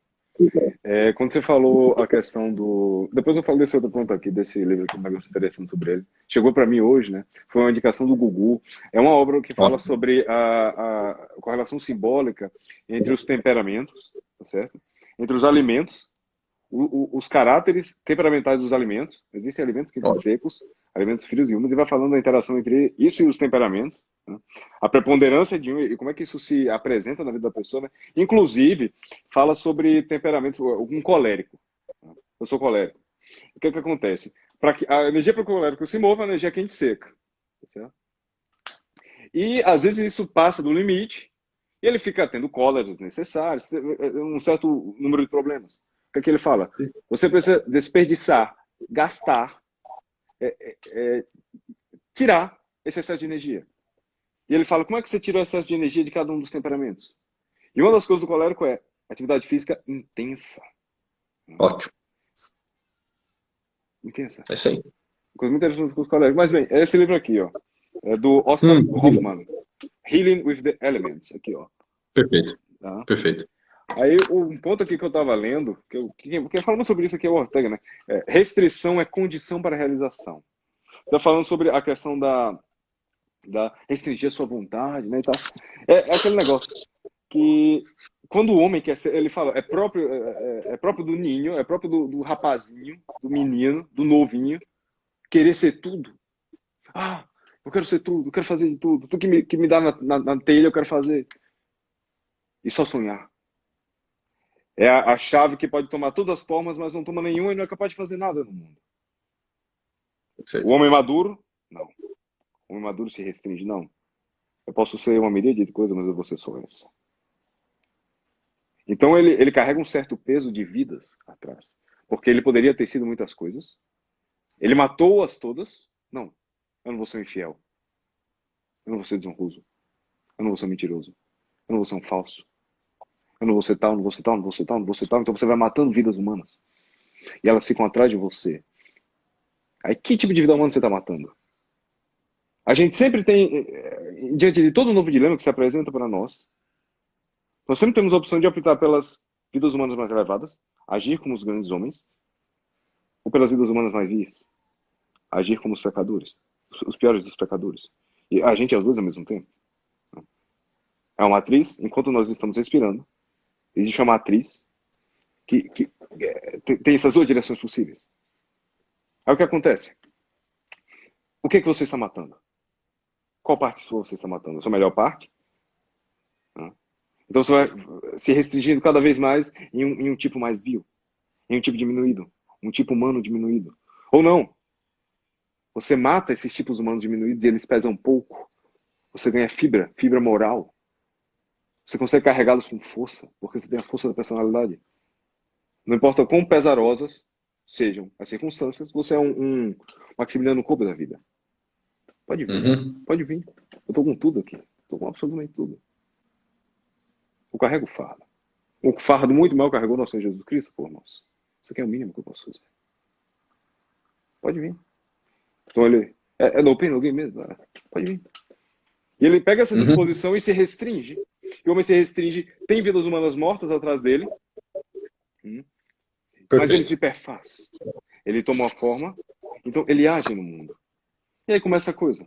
É, quando você falou a questão do... Depois eu falo desse outro ponto aqui, desse livro que é um negócio interessante sobre ele. Chegou para mim hoje, né? Foi uma indicação do Gugu. É uma obra que fala sobre a, a correlação simbólica entre os temperamentos, tá certo? Entre os alimentos, o, o, os caráteres temperamentais dos alimentos. Existem alimentos que são secos, alimentos frios e úmidos, e vai falando da interação entre isso e os temperamentos. Né? A preponderância de um e como é que isso se apresenta na vida da pessoa, né? Inclusive, fala sobre temperamento, um colérico. Eu sou colérico. O que é que acontece? Para que a energia para o colérico se mova, a energia quente e seca. Tá certo? E, às vezes, isso passa do limite e ele fica tendo cóleras necessárias, um certo número de problemas. O que é que ele fala? Você precisa desperdiçar, gastar, é, é, é, tirar esse excesso de energia. E ele fala, como é que você tira o excesso de energia de cada um dos temperamentos? E uma das coisas do colérico é atividade física intensa. Ótimo. Intensa. É isso aí. Coisa muito interessante com os coléricos. Mas bem, é esse livro aqui, ó. É do Oscar hum, Hoffman. Healing with the Elements. Aqui, ó. Perfeito. Tá? Perfeito. Aí, um ponto aqui que eu estava lendo, que eu, que, que falando sobre isso aqui é o Ortega, né? É, restrição é condição para realização. Está falando sobre a questão da, da restringir a sua vontade, né, e tal. É, é aquele negócio que quando o homem quer ser, ele fala, é próprio, é, é próprio do ninho, é próprio do, do rapazinho, do menino, do novinho, querer ser tudo. Ah, Eu quero ser tudo, eu quero fazer de tudo. Tudo que me, que me dá na, na, na telha, eu quero fazer. E só sonhar. É a, a chave que pode tomar todas as formas, mas não toma nenhuma e não é capaz de fazer nada no mundo. Perfeito. O homem maduro, não. O homem maduro se restringe, não. Eu posso ser uma miríade de coisas, mas eu vou ser só essa. Então ele, ele carrega um certo peso de vidas atrás. Porque ele poderia ter sido muitas coisas. Ele matou-as todas. Não, eu não vou ser um infiel. Eu não vou ser desonroso. Eu não vou ser um mentiroso. Eu não vou ser um falso. Eu não vou ser tal, não vou ser tal, não vou ser tal, não vou ser tal. Então você vai matando vidas humanas. E elas ficam atrás de você. Aí que tipo de vida humana você está matando? A gente sempre tem, diante de todo novo dilema que se apresenta para nós, nós sempre temos a opção de optar pelas vidas humanas mais elevadas, agir como os grandes homens, ou pelas vidas humanas mais vis, agir como os pecadores, os piores dos pecadores. E a gente é os dois ao mesmo tempo. É uma matriz, enquanto nós estamos respirando, existe uma matriz que, que é, tem essas duas direções possíveis. Aí o que acontece? O que, é que você está matando? Qual parte sua você está matando? A sua melhor parte? Então você vai se restringindo cada vez mais em um, em um tipo mais bio, em um tipo diminuído, um tipo humano diminuído. Ou não. Você mata esses tipos humanos diminuídos e eles pesam pouco. Você ganha fibra, fibra moral. Você consegue carregá-los com força, porque você tem a força da personalidade. Não importa quão pesarosas sejam as circunstâncias, você é um, um Maximiliano Kolbe da vida. Pode vir, Uhum. pode vir. Eu tô com tudo aqui. Tô com absolutamente tudo. Eu carrego o fardo. O fardo muito mal carregou nosso Senhor Jesus Cristo por nós. Isso aqui é o mínimo que eu posso fazer. Pode vir. Então ele... É, é no pain, no gain mesmo? É, pode vir. E ele pega essa disposição uhum. e se restringe. E o homem se restringe. Tem vidas humanas mortas atrás dele. Hum. Mas ele se perfaz. Ele toma uma forma. Então ele age no mundo. E aí começa a coisa.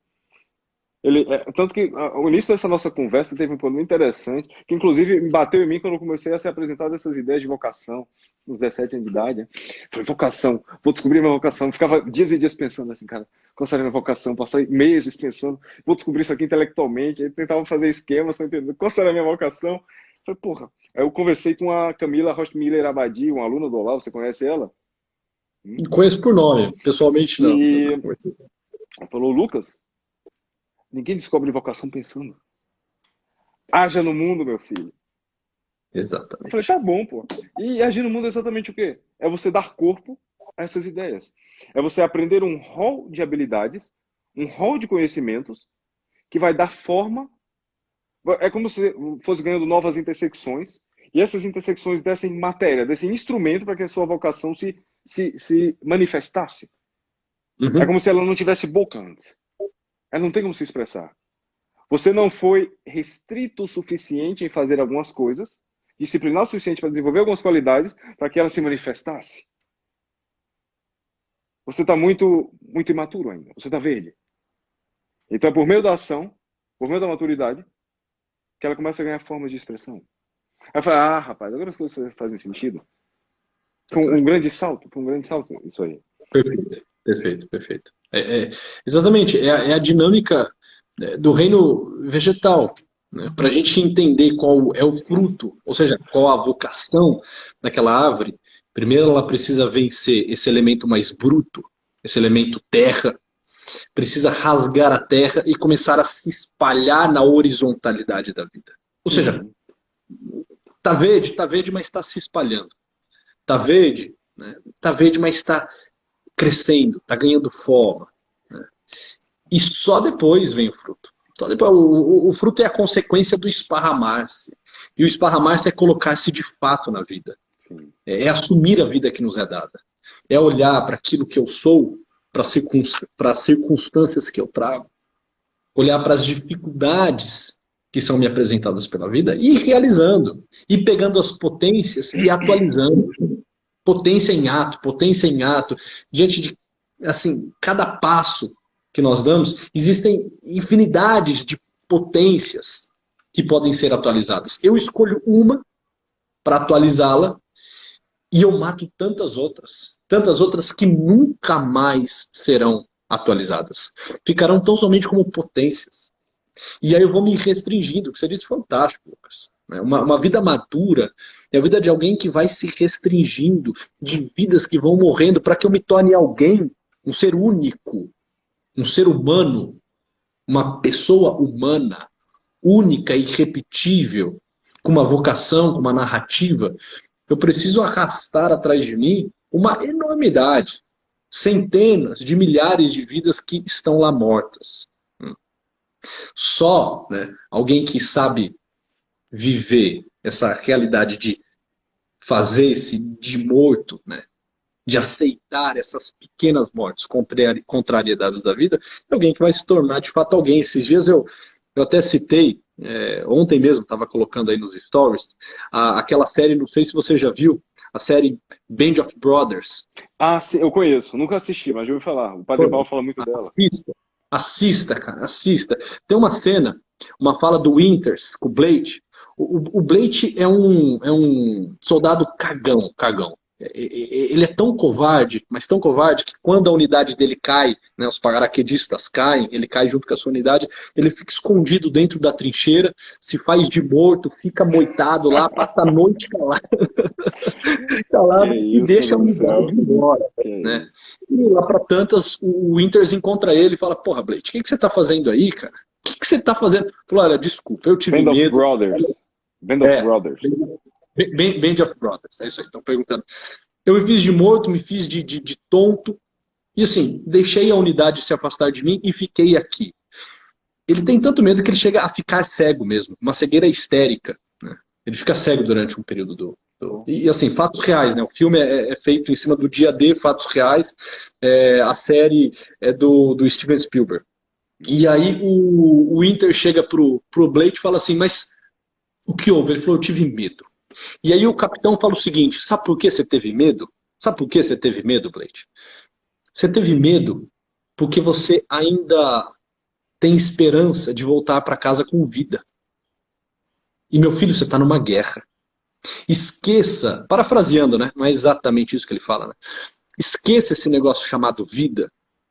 Ele, é, tanto que a, o início dessa nossa conversa teve um ponto muito interessante, que inclusive me bateu em mim quando eu comecei a ser apresentado essas ideias de vocação, uns dezessete anos de idade. Né? Falei, vocação, vou descobrir minha vocação. Eu ficava dias e dias pensando assim, cara, qual seria a minha vocação? Passei meses pensando, vou descobrir isso aqui intelectualmente. Aí tentava fazer esquemas, não entendendo qual seria a minha vocação. Falei, porra. Aí eu conversei com a Camila Rochmiller Abadi, uma aluna do Olá, você conhece ela? Hum? Conheço por nome, pessoalmente não. E ela falou, Lucas, ninguém descobre vocação pensando. Haja no mundo, meu filho. Exatamente. Eu falei, tá bom, pô. E agir no mundo é exatamente o quê? É você dar corpo a essas ideias. É você aprender um rol de habilidades, um rol de conhecimentos, que vai dar forma. É como se fosse ganhando novas intersecções, e essas intersecções dessem matéria, dessem instrumento para que a sua vocação se, se, se manifestasse. Uhum. É como se ela não tivesse boca antes. Ela não tem como se expressar. Você não foi restrito o suficiente em fazer algumas coisas, disciplinado o suficiente para desenvolver algumas qualidades, para que ela se manifestasse. Você está muito, muito imaturo ainda. Você está verde. Então é por meio da ação, por meio da maturidade, que ela começa a ganhar formas de expressão. Aí eu falo, ah, rapaz, agora as coisas fazem sentido. Um, um grande salto, um grande salto, isso aí. Perfeito, perfeito, perfeito. É, é, exatamente, é a, é a dinâmica do reino vegetal, né? Para a gente entender qual é o fruto, ou seja, qual a vocação daquela árvore, primeiro ela precisa vencer esse elemento mais bruto, esse elemento terra, precisa rasgar a terra e começar a se espalhar na horizontalidade da vida. Ou seja, tá verde, tá verde, mas está se espalhando. Tá verde, né? Tá verde, mas está crescendo, está ganhando forma. Né? E só depois vem o fruto. Só depois, o, o, o fruto é a consequência do esparramar-se. E o esparramar-se é colocar-se de fato na vida. É, é assumir a vida que nos é dada. É olhar para aquilo que eu sou, para circunst... as circunstâncias que eu trago. Olhar para as dificuldades que são me apresentadas pela vida e ir realizando. E pegando as potências e atualizando. Potência em ato, potência em ato. Diante de, assim, cada passo que nós damos, existem infinidades de potências que podem ser atualizadas. Eu escolho uma para atualizá-la e eu mato tantas outras. Tantas outras que nunca mais serão atualizadas. Ficarão tão somente como potências. E aí eu vou me restringindo, o que você disse fantástico, Lucas. Uma, uma vida madura é a vida de alguém que vai se restringindo, de vidas que vão morrendo, para que eu me torne alguém, um ser único, um ser humano, uma pessoa humana, única e irrepetível, com uma vocação, com uma narrativa. Eu preciso arrastar atrás de mim uma enormidade, centenas de milhares de vidas que estão lá mortas. Só, né, alguém que sabe viver essa realidade de fazer-se de morto, né, de aceitar essas pequenas mortes, contrari- contrariedades da vida, é alguém que vai se tornar de fato alguém. Esses dias eu, eu até citei, é, ontem mesmo, estava colocando aí nos stories, a, aquela série, não sei se você já viu, a série Band of Brothers. Ah, sim, eu conheço. Nunca assisti, mas já ouvi falar. O Padre Paulo fala muito dela. Assista, assista, cara, assista. Tem uma cena, uma fala do Winters com o Blade. O, o, o Blade é um, é um soldado cagão, cagão. Ele é tão covarde, mas tão covarde, que quando a unidade dele cai, né, os paraquedistas caem, ele cai junto com a sua unidade, ele fica escondido dentro da trincheira, se faz de morto, fica moitado lá, passa a noite calado, calado e isso, deixa a do céu. unidade embora. Que Né? E lá para tantas, o Winters encontra ele e fala: porra, Blade, o que, que você tá fazendo aí, cara? O que, que você tá fazendo? Ele falou: olha, desculpa, eu tive Band of medo. Brothers. Band of É, Brothers. Band Band of Brothers, é isso aí, estão perguntando. Eu me fiz de morto, me fiz de, de, de tonto, e assim, deixei a unidade se afastar de mim e fiquei aqui. Ele tem tanto medo que ele chega a ficar cego mesmo, uma cegueira histérica. Né? Ele fica cego durante um período do... do... E assim, fatos reais, né? O filme é, é feito em cima do dia D, fatos reais, é, a série é do, do Steven Spielberg. E aí o, o Winter chega pro, pro Blade e fala assim, mas o que houve? Ele falou: eu tive medo. E aí o capitão fala o seguinte: sabe por que você teve medo? Sabe por que você teve medo, Blade? Você teve medo porque você ainda tem esperança de voltar para casa com vida. E meu filho, você está numa guerra. Esqueça, parafraseando, né? Não é exatamente isso que ele fala, né? Esqueça esse negócio chamado vida.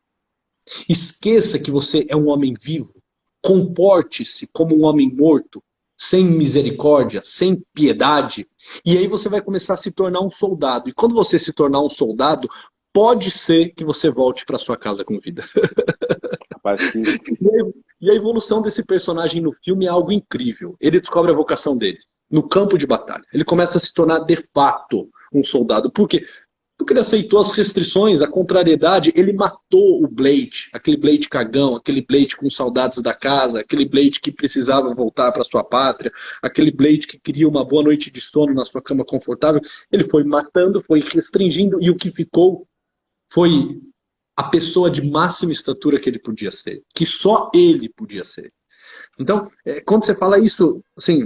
Esqueça que você é um homem vivo. Comporte-se como um homem morto, sem misericórdia, sem piedade, e aí você vai começar a se tornar um soldado. E quando você se tornar um soldado, pode ser que você volte para sua casa com vida. Rapaz, que... E a evolução desse personagem no filme é algo incrível. Ele descobre a vocação dele no campo de batalha. Ele começa a se tornar de fato um soldado. Por quê? Porque ele aceitou as restrições, a contrariedade. Ele matou o Blade, aquele Blade cagão, aquele Blade com saudades da casa, aquele Blade que precisava voltar para sua pátria, aquele Blade que queria uma boa noite de sono na sua cama confortável. Ele foi matando, foi restringindo, e o que ficou foi a pessoa de máxima estatura que ele podia ser, que só ele podia ser. Então, é, quando você fala isso, assim,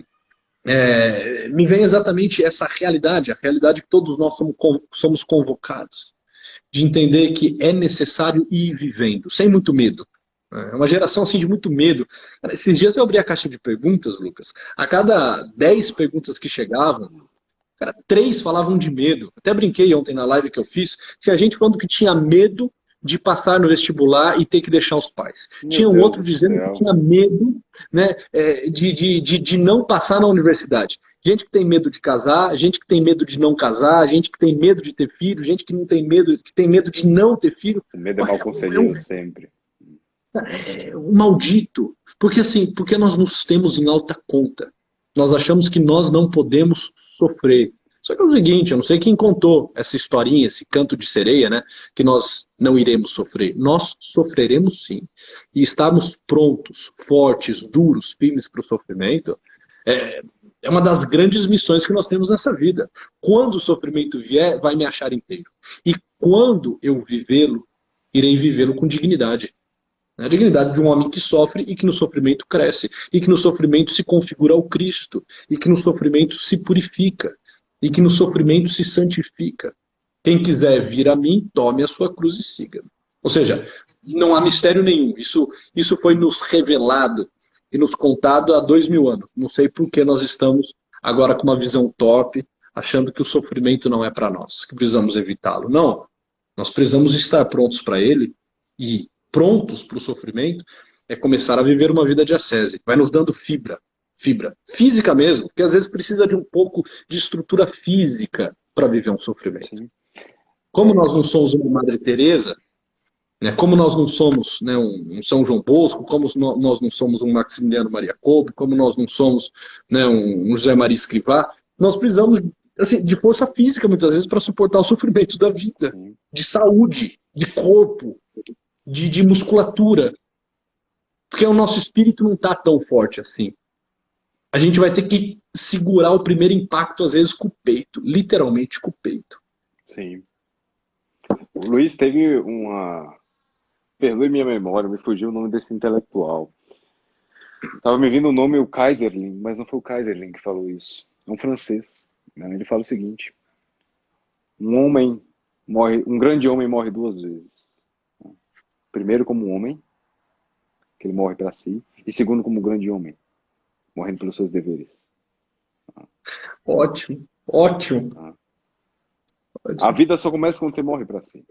é, me vem exatamente essa realidade, a realidade que todos nós somos, somos convocados, de entender que é necessário ir vivendo, sem muito medo. É uma geração assim de muito medo. Cara, esses dias eu abri a caixa de perguntas, Lucas. A cada dez perguntas que chegavam, cara, três falavam de medo. Até brinquei ontem na live que eu fiz, tinha gente falando que tinha medo de passar no vestibular e ter que deixar os pais. Meu Tinha um Deus outro do dizendo céu. que tinha medo, né, de, de, de, de não passar na universidade. Gente que tem medo de casar, gente que tem medo de não casar, gente que tem medo de ter filho, gente que não tem medo, que tem medo de não ter filho. O medo é mal conselheiro é um, sempre. É um maldito. Porque assim, porque nós nos temos em alta conta. Nós achamos que nós não podemos sofrer. Só que é o seguinte, eu não sei quem contou essa historinha, esse canto de sereia, né? Que nós não iremos sofrer. Nós sofreremos sim. E estarmos prontos, fortes, duros, firmes para o sofrimento, é, é uma das grandes missões que nós temos nessa vida. Quando o sofrimento vier, vai me achar inteiro. E quando eu vivê-lo, irei vivê-lo com dignidade. A dignidade de um homem que sofre e que no sofrimento cresce. E que no sofrimento se configura ao Cristo. E que no sofrimento se purifica. E que no sofrimento se santifica. Quem quiser vir a mim, tome a sua cruz e siga. Ou seja, não há mistério nenhum. Isso, isso foi nos revelado e nos contado há dois mil anos. Não sei por que nós estamos agora com uma visão torpe, achando que o sofrimento não é para nós, que precisamos evitá-lo. Não. Nós precisamos estar prontos para ele e prontos para o sofrimento, é começar a viver uma vida de ascese. Vai nos dando fibra, fibra física mesmo, porque às vezes precisa de um pouco de estrutura física para viver um sofrimento. Sim. Como nós não somos uma Madre Teresa, né, como nós não somos, né, um, um São João Bosco, como no, nós não somos um Maximiliano Maria Kolbe, como nós não somos, né, um, um José Maria Escrivá, nós precisamos assim, de força física muitas vezes para suportar o sofrimento da vida, Sim. de saúde, de corpo, de, de musculatura. Porque o nosso espírito não está tão forte assim. A gente vai ter que segurar o primeiro impacto, às vezes, com o peito. Literalmente com o peito. Sim. O Luiz teve uma... Perdoe minha memória, me fugiu o nome desse intelectual. Tava me vindo o nome o Kaiserling, mas não foi o Kaiserling que falou isso. É um francês. Né? Ele fala o seguinte: um homem morre, um grande homem morre duas vezes. Primeiro como homem, que ele morre para si, e segundo como um grande homem, morrendo pelos seus deveres. Ótimo, ótimo. A vida só começa quando você morre para si.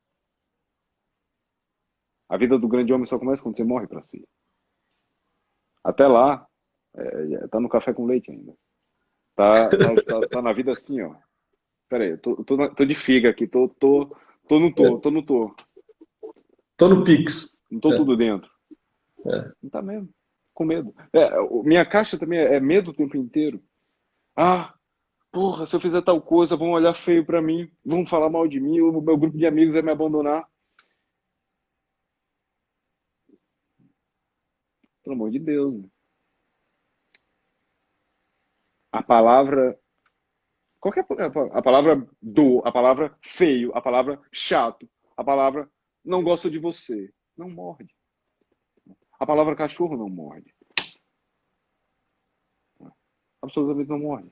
A vida do grande homem só começa quando você morre para si. Até lá, é, tá no café com leite ainda. Tá, tá, tá, tá na vida assim, ó. Pera aí, eu tô, tô, na, tô de figa aqui, tô, tô, tô no tô, tô no tô. Tô no Pix. Não tô é. tudo dentro. É. Não tá mesmo. Com medo. É, minha caixa também é medo o tempo inteiro. Ah, porra, se eu fizer tal coisa, vão olhar feio pra mim, vão falar mal de mim, o meu grupo de amigos vai me abandonar. Pelo amor de Deus, né? A palavra... Qualquer a palavra do, a palavra feio, a palavra chato, a palavra não gosta de você, não morde. A palavra cachorro não morde. Absolutamente não morde.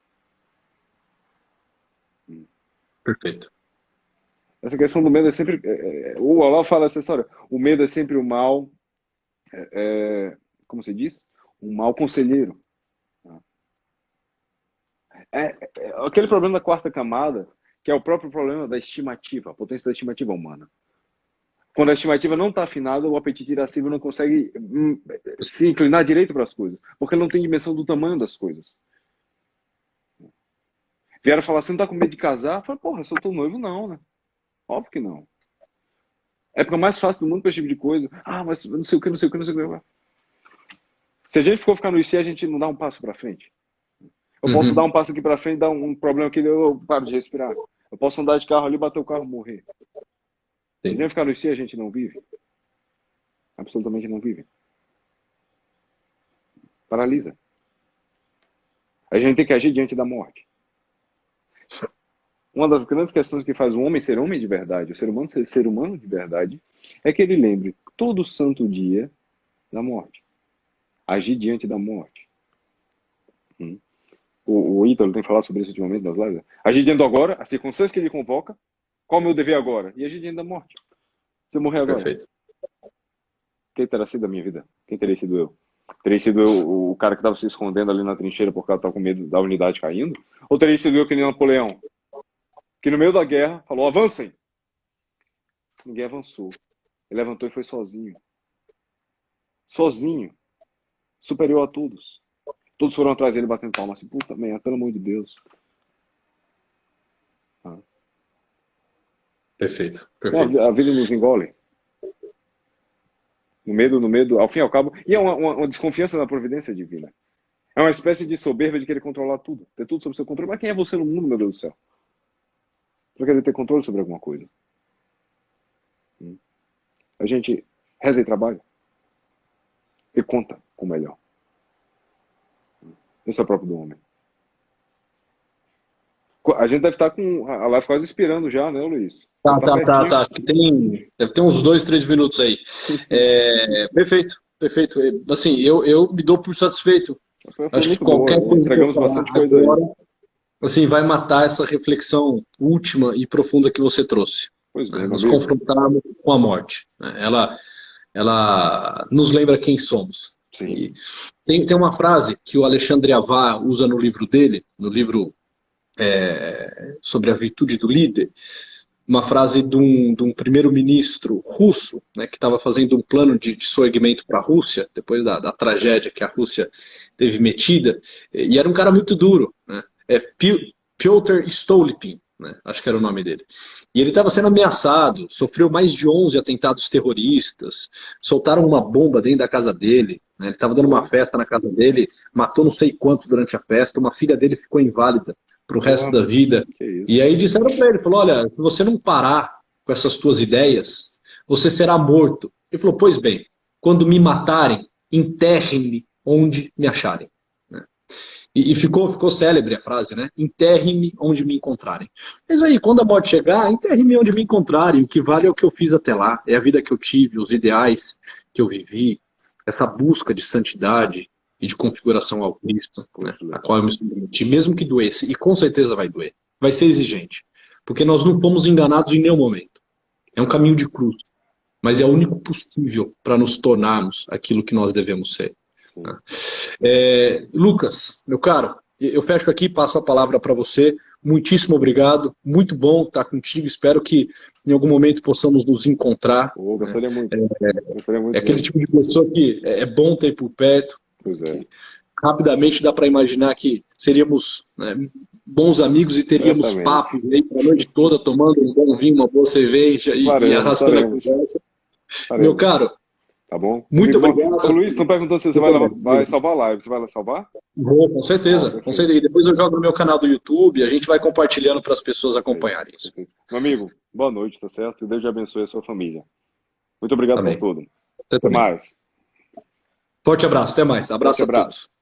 Perfeito. Essa questão do medo é sempre... É, é, o Olavo fala essa história. O medo é sempre o mal... É, é, como se diz? Um mal conselheiro. É, é aquele problema da quarta camada, que é o próprio problema da estimativa, a potência da estimativa humana. Quando a estimativa não está afinada, o apetite irascível não consegue hum, se inclinar direito para as coisas, porque ele não tem dimensão do tamanho das coisas. Vieram falar, você não está com medo de casar? Eu falei, porra, se eu tô noivo, não, né? Óbvio que não. É a época mais fácil do mundo para esse tipo de coisa. Ah, mas não sei o que, não sei o que, não sei o que. Se a gente for ficar no I C, a gente não dá um passo para frente. Eu posso Uhum. dar um passo aqui para frente, dar um problema aqui, eu paro de respirar. Eu posso andar de carro ali, bater o carro e morrer. Se a gente ficar no I C, a gente não vive. Absolutamente não vive. Paralisa. A gente tem que agir diante da morte. Uma das grandes questões que faz o homem ser homem de verdade, o ser humano ser ser humano de verdade, é que ele lembre todo santo dia da morte. Agir diante da morte. Hum. O, o Ítalo tem falado sobre isso ultimamente nas lives. Agir diante do agora, a circunstância que ele convoca, qual é o meu dever agora? E agir diante da morte. Se eu morrer agora, Perfeito. quem terá sido a minha vida? Quem teria sido eu? Teria sido eu o cara que estava se escondendo ali na trincheira porque estava com medo da unidade caindo? Ou teria sido eu que nem Napoleão? Que no meio da guerra falou, avancem! Ninguém avançou. Ele levantou e foi sozinho. Sozinho. Superior a todos. Todos foram atrás dele batendo palma. Assim, puta merda, pelo amor de Deus. Ah. Perfeito. Então, Perfeito. a vida nos engole. No medo, no medo, ao fim e ao cabo. E é uma, uma, uma desconfiança na providência divina. É uma espécie de soberba de querer controlar tudo. Ter tudo sob seu controle. Mas quem é você no mundo, meu Deus do céu? Pra querer ter controle sobre alguma coisa. Hum. A gente reza e trabalha. E conta com o melhor. Esse é o próprio do homem. A gente deve estar com a live quase expirando já, né, Luiz? Tá, tá, tá, tá. Tem, deve ter uns dois, três minutos aí. É, perfeito, perfeito. Assim, eu, eu me dou por satisfeito. Foi Acho que muito qualquer boa. coisa que eu Entregamos falar bastante coisa agora, aí. assim, vai matar essa reflexão última e profunda que você trouxe. Pois bem, Né? Nos amigo. confrontarmos com a morte. Né? Ela, ela nos lembra quem somos. Sim. E tem, tem uma frase que o Alexandre Avá usa no livro dele, no livro é, sobre a virtude do líder, uma frase de um, de um primeiro-ministro russo, né, que estava fazendo um plano de, de soerguimento para a Rússia, depois da, da tragédia que a Rússia teve metida, e era um cara muito duro, né? É Piotr Stolypin, né? Acho que era o nome dele. E ele estava sendo ameaçado, sofreu mais de onze atentados terroristas, soltaram uma bomba dentro da casa dele, né? Ele estava dando uma festa na casa dele, matou não sei quantos durante a festa, uma filha dele ficou inválida para o resto da vida. E aí disseram para ele, falou, olha, se você não parar com essas tuas ideias, você será morto. Ele falou, pois bem, quando me matarem, enterrem-me onde me acharem. Né? E, e ficou, ficou célebre a frase, né? Enterrem-me onde me encontrarem. Mas aí, quando a morte chegar, enterrem-me onde me encontrarem. O que vale é o que eu fiz até lá, é a vida que eu tive, os ideais que eu vivi, essa busca de santidade e de configuração ao Cristo, né, a qual eu me submeti, mesmo que doesse, e com certeza vai doer, vai ser exigente, porque nós não fomos enganados em nenhum momento. É um caminho de cruz, mas é o único possível para nos tornarmos aquilo que nós devemos ser. Né? É, Lucas, meu caro, eu fecho aqui, passo a palavra para você. Muitíssimo obrigado, muito bom estar contigo. Espero que em algum momento possamos nos encontrar. Oh, gostaria muito. É, gostaria muito é aquele tipo de pessoa que é bom ter por perto. Pois é. Rapidamente dá para imaginar que seríamos, né, bons amigos e teríamos Exatamente. papo aí a noite toda, tomando um bom vinho, uma boa cerveja e, Faremos, e arrastando faremos. a conversa. Faremos. Meu caro, tá bom? muito Amigo, obrigado. Ô, Luiz, estão perguntando se você vai, vai salvar a live. Você vai salvar? Vou, com certeza. Ah, com certeza. E depois eu jogo no meu canal do YouTube, a gente vai compartilhando para as pessoas acompanharem isso. Perfeito. Meu amigo, boa noite, tá certo? Que Deus te abençoe a sua família. Muito obrigado Amém. por tudo. Você Até também. mais. Forte abraço, até mais. Abraço Forte a abraço. todos.